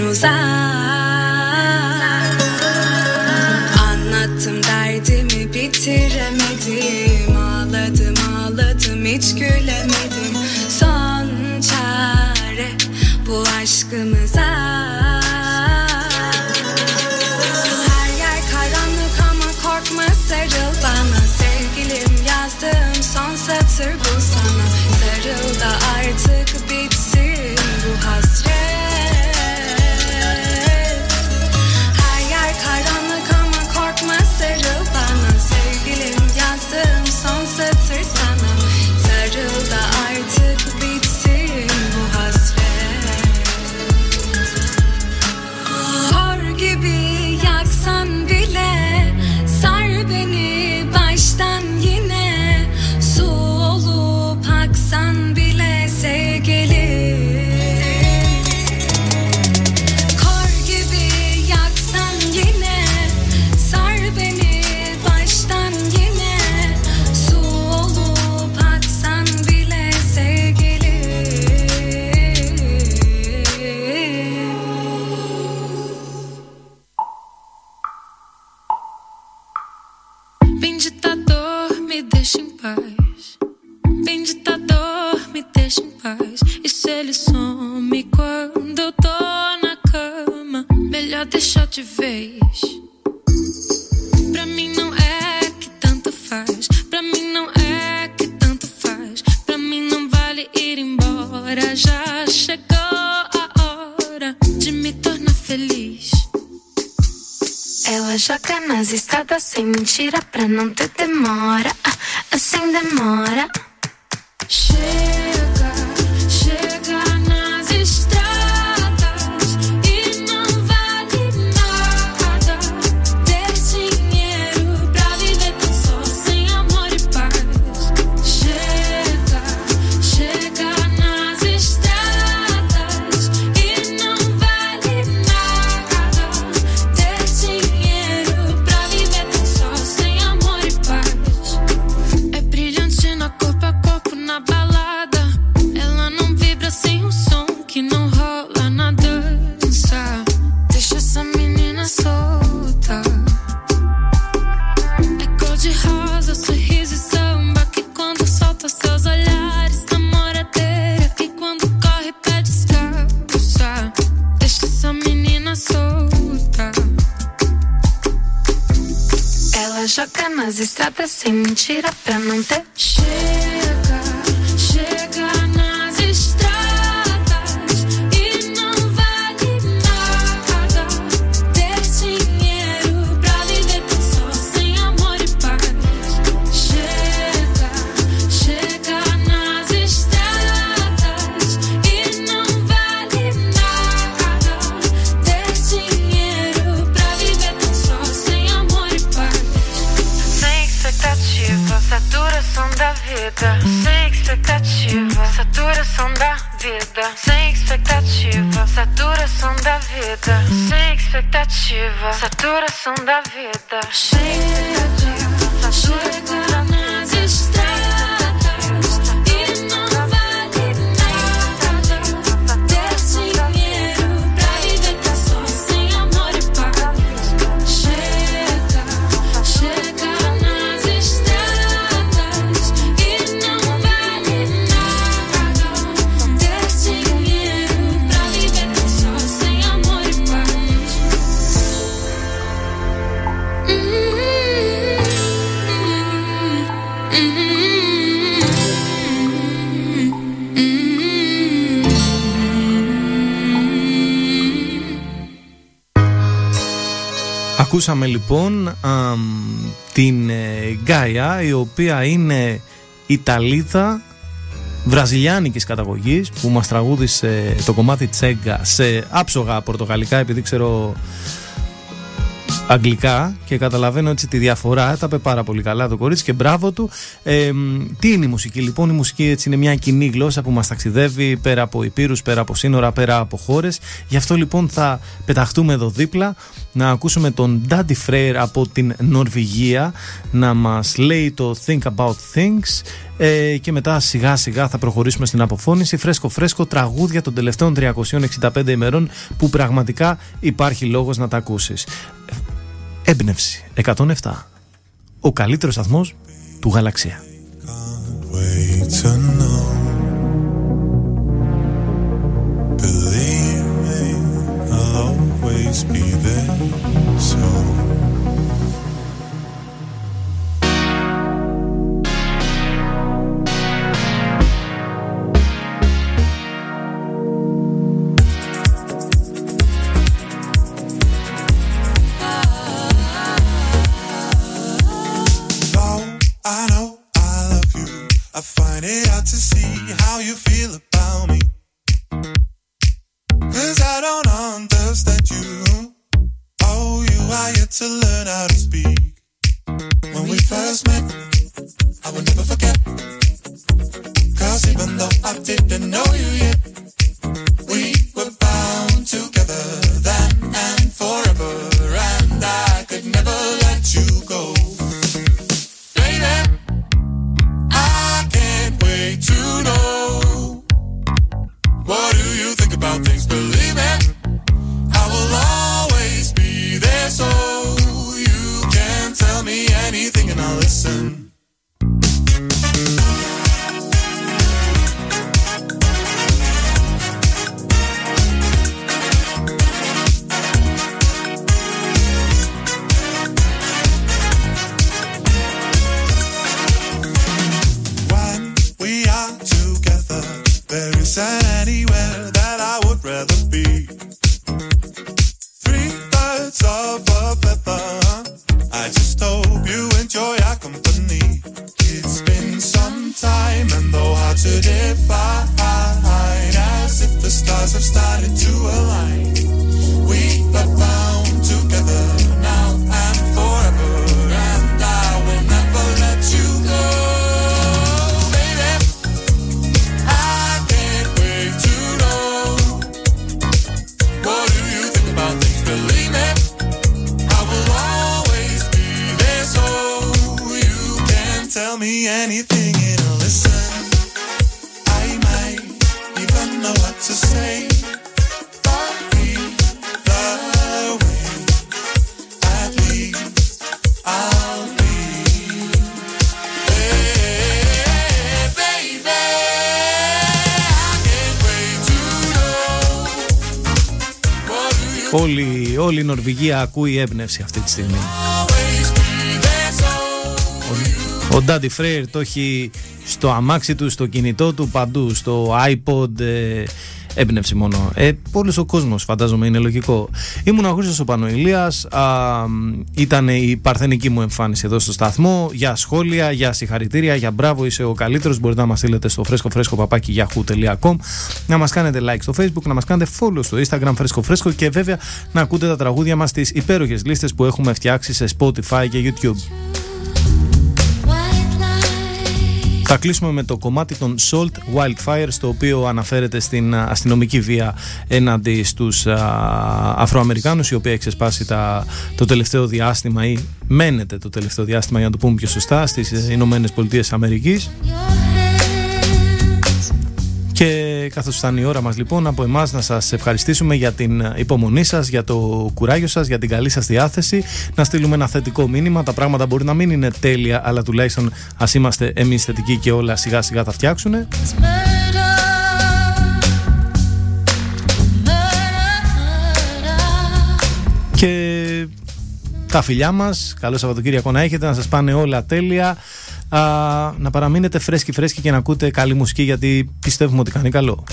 uzak. Anlattım derdimi bitiremedim. Ağladım ağladım hiç gülemedim. Son çare bu aşkımıza. Sarıl bana sevgilim, yazdım son satır bu sana. Sarıl da artık bitsin bu hasret. Her yer karanlık ama korkma sarıl bana sevgilim, yazdım son satır sana. Sarıl da artık bitsin bu hasret. paz. Bem ditador, me deixa em paz. E se ele some quando eu tô na cama, melhor deixar de vez. Pra mim não é que tanto faz. Pra mim não é que tanto faz. Pra mim não vale ir embora. Já chegou a hora de me tornar feliz. Ela joga nas estradas sem mentira pra não ter demora. Sem demora. Chega, chega nas estradas e não vale nada ter dinheiro pra viver tão só sem amor e paz. Chega, chega nas estradas e não vale nada ter dinheiro pra viver tão só sem amor e paz. É brilhante na corpo a corpo na balada. Ela não vibra sem o som que não rola na dança. Deixa essa menina solta. É cor de rosa, sorriso e samba que quando solta seus olhares, namoradeira que quando corre pede descalça. Deixa essa menina solta. Ela joga nas estradas sem mentira pra não ter. Chega, chega nas estradas e não vale nada ter dinheiro pra viver tão só sem amor e paz. Chega, chega nas estradas e não vale nada ter dinheiro pra viver tão só sem amor e paz. Sem expectativa, saturação da vida. Sem expectativa, saturação da vida. Sem expectativa, saturação da vida. Sem expectativa, saturação da vida. Chega, chega nas estradas e não vale nada ter dinheiro pra viver tão só sem amor e paz. Chega, chega nas estradas e não vale nada ter dinheiro pra viver tão só sem amor e paz. Ακούσαμε λοιπόν α, την ε, Γκάια, η οποία είναι Ιταλίδα βραζιλιάνικης καταγωγής, που μας τραγούδισε το κομμάτι Τσέγκα σε άψογα πορτογαλικά, επειδή ξέρω αγγλικά και καταλαβαίνω έτσι τη διαφορά. Τα είπε πάρα πολύ καλά το κορίτσι και μπράβο του. Ε, τι είναι η μουσική λοιπόν? Η μουσική έτσι είναι μια κοινή γλώσσα που μας ταξιδεύει πέρα από υπήρους, πέρα από σύνορα, πέρα από χώρες. Γι' αυτό λοιπόν θα πεταχτούμε εδώ δίπλα να ακούσουμε τον Daddy Freyr από την Νορβηγία να μας λέει το Think About Things, ε, και μετά σιγά σιγά θα προχωρήσουμε στην αποφώνηση. Φρέσκο φρέσκο τραγούδια των τελευταίων τριακοσίων εξήντα πέντε ημερών που πραγματικά υπάρχει λόγος να τα ακούσεις. Έμπνευση εκατόν επτά, ο καλύτερος σταθμός του Γαλαξία. To learn how to speak. When we first met, I will never forget. Cause even though I didn't know you yet, we were bound together then and forever, and I could never let you go. Baby, I can't wait to know. What do you think about things? Believe me, I will always be there, so you Όλη, όλη η Νορβηγία ακούει έμπνευση αυτή τη στιγμή. Ο Ντάντι Φρέιρ το έχει στο αμάξι του, στο κινητό του, παντού, στο iPod, ε, έμπνευση μόνο. Ε, όλος ο κόσμος, φαντάζομαι, είναι λογικό. Ήμουν ο Χρήστος ο Πανοηλίας, ήταν η παρθενική μου εμφάνιση εδώ στο σταθμό. Για σχόλια, για συγχαρητήρια, για μπράβο, είσαι ο καλύτερος. Μπορείτε να μας στείλετε στο frescofresco παπάκι yahoo τελεία com, να μας κάνετε like στο Facebook, να μας κάνετε follow στο Instagram frescofresco και βέβαια να ακούτε τα τραγούδια μας στις υπέροχες λίστες που έχουμε φτιάξει σε Spotify και YouTube. Θα κλείσουμε με το κομμάτι των Salt Wildfire, στο οποίο αναφέρεται στην αστυνομική βία έναντι στους α, Αφροαμερικάνους, η οποία έχει ξεσπάσει τα, το τελευταίο διάστημα, ή μένεται το τελευταίο διάστημα, για να το πούμε πιο σωστά, στις Ηνωμένες Πολιτείες Αμερικής. Και καθώς φτάνει η ώρα μας, λοιπόν, από εμάς να σας ευχαριστήσουμε για την υπομονή σας, για το κουράγιο σας, για την καλή σας διάθεση, να στείλουμε ένα θετικό μήνυμα. Τα πράγματα μπορεί να μην είναι τέλεια, αλλά τουλάχιστον ας είμαστε εμείς θετικοί και όλα σιγά σιγά θα φτιάξουνε. Και τα φιλιά μας, καλό Σαββατοκύριακο να έχετε, να σας πάνε όλα τέλεια. Α, να παραμείνετε φρέσκοι φρέσκοι και να ακούτε καλή μουσική, γιατί πιστεύουμε ότι κάνει καλό.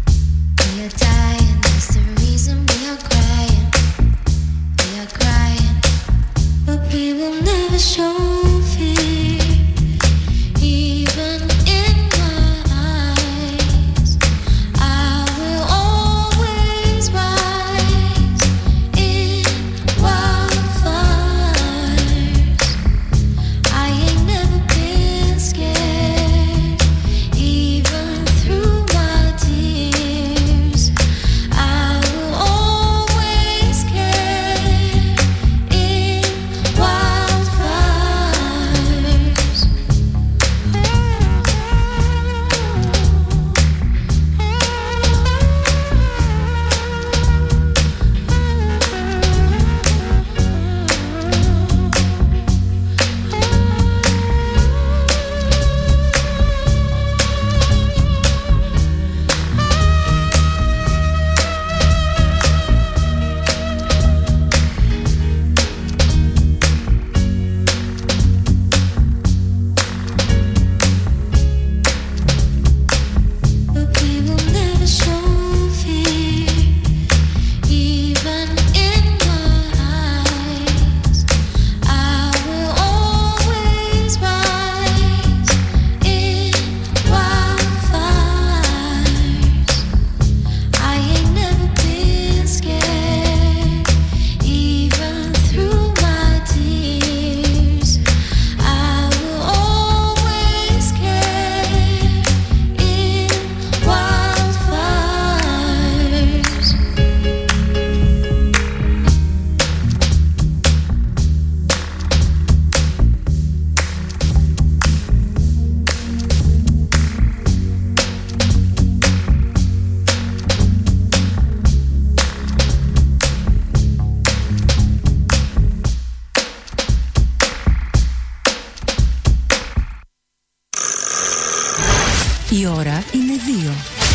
Η ώρα είναι δύο.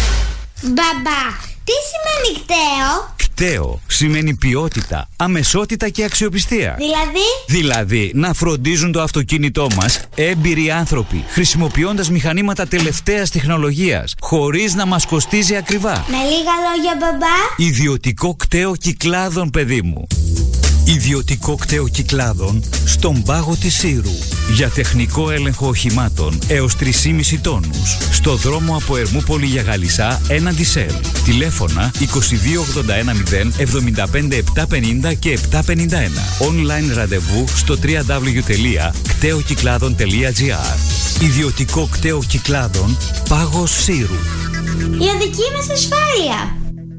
Μπαμπά, τι σημαίνει κταίο? Κταίο σημαίνει ποιότητα, αμεσότητα και αξιοπιστία. Δηλαδή? Δηλαδή να φροντίζουν το αυτοκίνητό μας έμπειροι άνθρωποι, χρησιμοποιώντας μηχανήματα τελευταίας τεχνολογίας, χωρίς να μας κοστίζει ακριβά. Με λίγα λόγια, μπαμπά. Ιδιωτικό κταίο Κυκλάδων, παιδί μου. Ιδιωτικό κταίο Κυκλάδων στον πάγο της Σύρου. Για τεχνικό έλεγχο οχημάτων έως τρία κόμμα πέντε τόνους. Στο δρόμο από Ερμούπολη για Γαλισσά έναντι ΣΕΛ. Τηλέφωνα είκοσι δύο ογδόντα ένα μηδέν εβδομήντα πέντε επτακόσια πενήντα και επτακόσια πενήντα ένα. Online ραντεβού στο double-u double-u double-u τελεία κταίο κυκλάδων τελεία τζι άρ. Ιδιωτικό κταίο Κυκλάδων, πάγος Σύρου. Για δική μας ασφάλεια.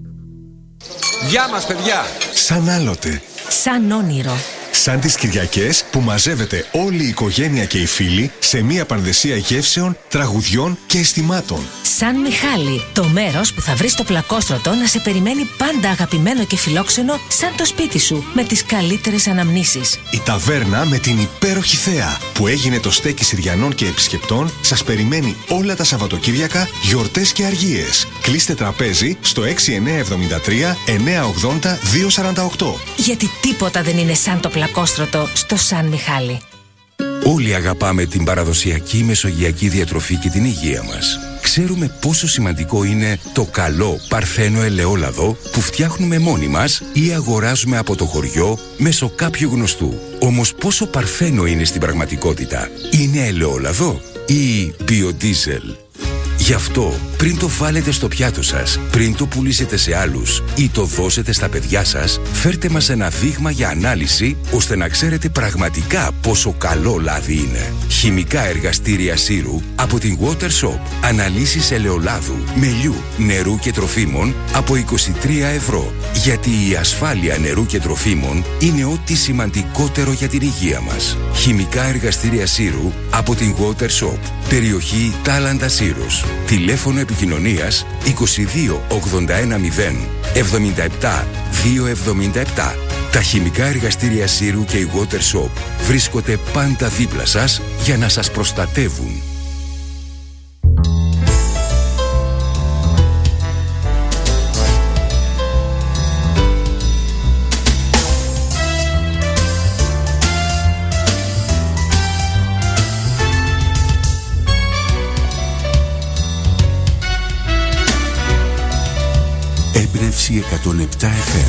Γεια μας, παιδιά! Σαν άλλοτε. Σαν όνειρο. Σαν τις Κυριακές που μαζεύεται όλη η οικογένεια και οι φίλοι σε μια πανδεσία γεύσεων, τραγουδιών και αισθημάτων. Σαν Μιχάλη, το μέρος που θα βρεις το πλακόστρωτο να σε περιμένει πάντα αγαπημένο και φιλόξενο σαν το σπίτι σου, με τις καλύτερες αναμνήσεις. Η ταβέρνα με την υπέροχη θέα που έγινε το στέκι Συριανών και επισκεπτών σας περιμένει όλα τα Σαββατοκύριακα, γιορτές και αργίες. Κλείστε τραπέζι στο έξι εννιά εβδομήντα τρία εννιά ογδόντα δύο σαράντα οκτώ. Γιατί τίποτα δεν είναι σαν το πλακόστρωτο στο Σαν Μιχάλη. Όλοι αγαπάμε την παραδοσιακή μεσογειακή διατροφή και την υγεία μας. Ξέρουμε πόσο σημαντικό είναι το καλό παρθένο ελαιόλαδο που φτιάχνουμε μόνοι μας ή αγοράζουμε από το χωριό μέσω κάποιου γνωστού. Όμως πόσο παρθένο είναι στην πραγματικότητα? Είναι ελαιόλαδο ή βιοντίζελ? Γι' αυτό, πριν το βάλετε στο πιάτο σας, πριν το πουλήσετε σε άλλους ή το δώσετε στα παιδιά σας, φέρτε μας ένα δείγμα για ανάλυση, ώστε να ξέρετε πραγματικά πόσο καλό λάδι είναι. Χημικά εργαστήρια σύρου από την Water Shop. Αναλύσεις ελαιολάδου, μελιού, νερού και τροφίμων από είκοσι τρία ευρώ. Γιατί η ασφάλεια νερού και τροφίμων είναι ό,τι σημαντικότερο για την υγεία μας. Χημικά εργαστήρια σύρου από την Water Shop. Περιοχή Τάλαντα Σύρους. Τηλέφωνο επικοινωνίας είκοσι δύο ογδόντα ένα μηδέν εβδομήντα επτά διακόσια εβδομήντα επτά. Τα χημικά εργαστήρια σύρου και η Water Shop βρίσκονται πάντα δίπλα σας για να σας προστατεύουν. Έμπνευση εκατόν επτά εφ εμ.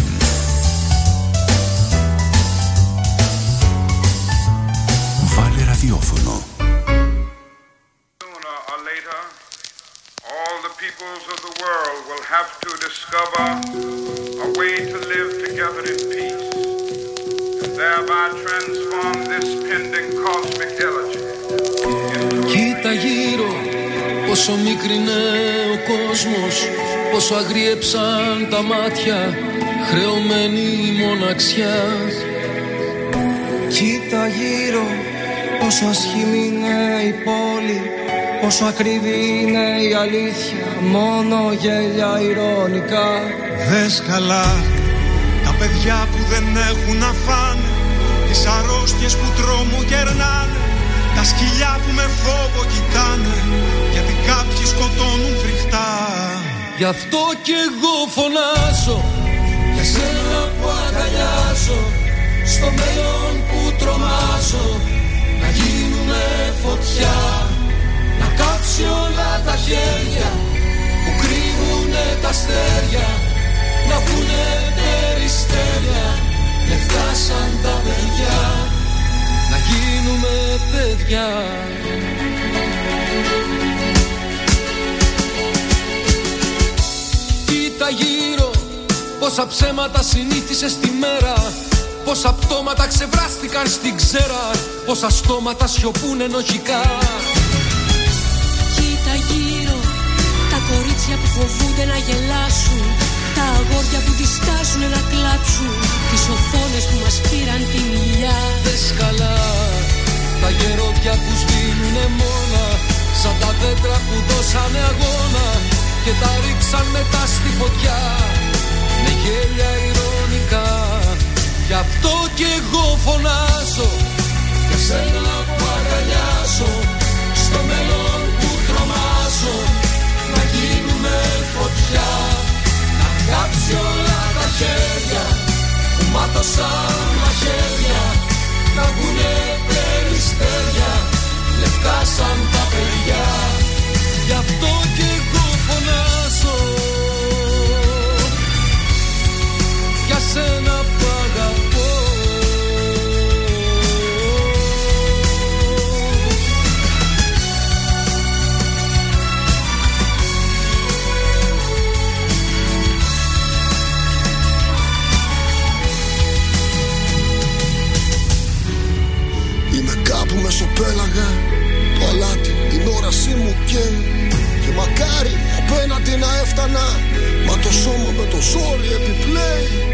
Βάλε ραδιόφωνο. Sooner or later, all the peoples of the world will have to discover a way to live together in peace and thereby transform this pending cosmic elegy. Κοίτα γύρω, πόσο μικρινέ ο κόσμος, πόσο αγριέψαν τα μάτια, χρεωμένη μοναξιά. Κοίτα γύρω, πόσο ασχήμη είναι η πόλη, πόσο ακριβή είναι η αλήθεια, μόνο γέλια ηρωνικά. Δες καλά τα παιδιά που δεν έχουν να φάνε, τις αρρώστιες που τρόμο γερνάνε, τα σκυλιά που με φόβο κοιτάνε, γιατί κάποιοι σκοτώνουν φρικτά. Γι' αυτό κι εγώ φωνάζω, για σένα που αγκαλιάζω, στο μέλλον που τρομάζω, να γίνουμε φωτιά, να κάψει όλα τα χέρια που κρύβουνε τα αστέρια, να βγουνε περιστέρια, λευκά σαν τα παιδιά, να γίνουμε παιδιά. Κοίτα γύρω, πόσα ψέματα συνήθισες τη μέρα, πόσα πτώματα ξεβράστηκαν στην ξέρα, πόσα στόματα σιωπούν ενοχικά. Κοίτα γύρω, τα κορίτσια που φοβούνται να γελάσουν, τα αγόρια που διστάζουν να κλάψουν, τις οθόνες που μας πήραν τη μιλιά. Δες καλά τα γερόδια που σβήνουνε μόνα, σαν τα δέντρα που δώσανε αγώνα και τα ρίξαν μετά στη φωτιά, με γέλια ηρωνικά. Γι' αυτό κι εγώ φωνάζω, για σένα που αγκαλιάζω, στο μέλλον που τρομάζω, να γίνουμε φωτιά, να κάψει όλα τα χέρια που μάτωσαν μαχαίρια, να βγουνε περιστέρια, λευκά σαν τα παιδιά. Γι' αυτό κι εγώ φωνάζω, για σένα που αγαπώ. Είμαι κάπου μεσοπέλαγα, το αλάτι την όρασή μου καίει, και μακάρι απέναντι να έφτανα, μα το σώμα με το ζόρι επιπλέει.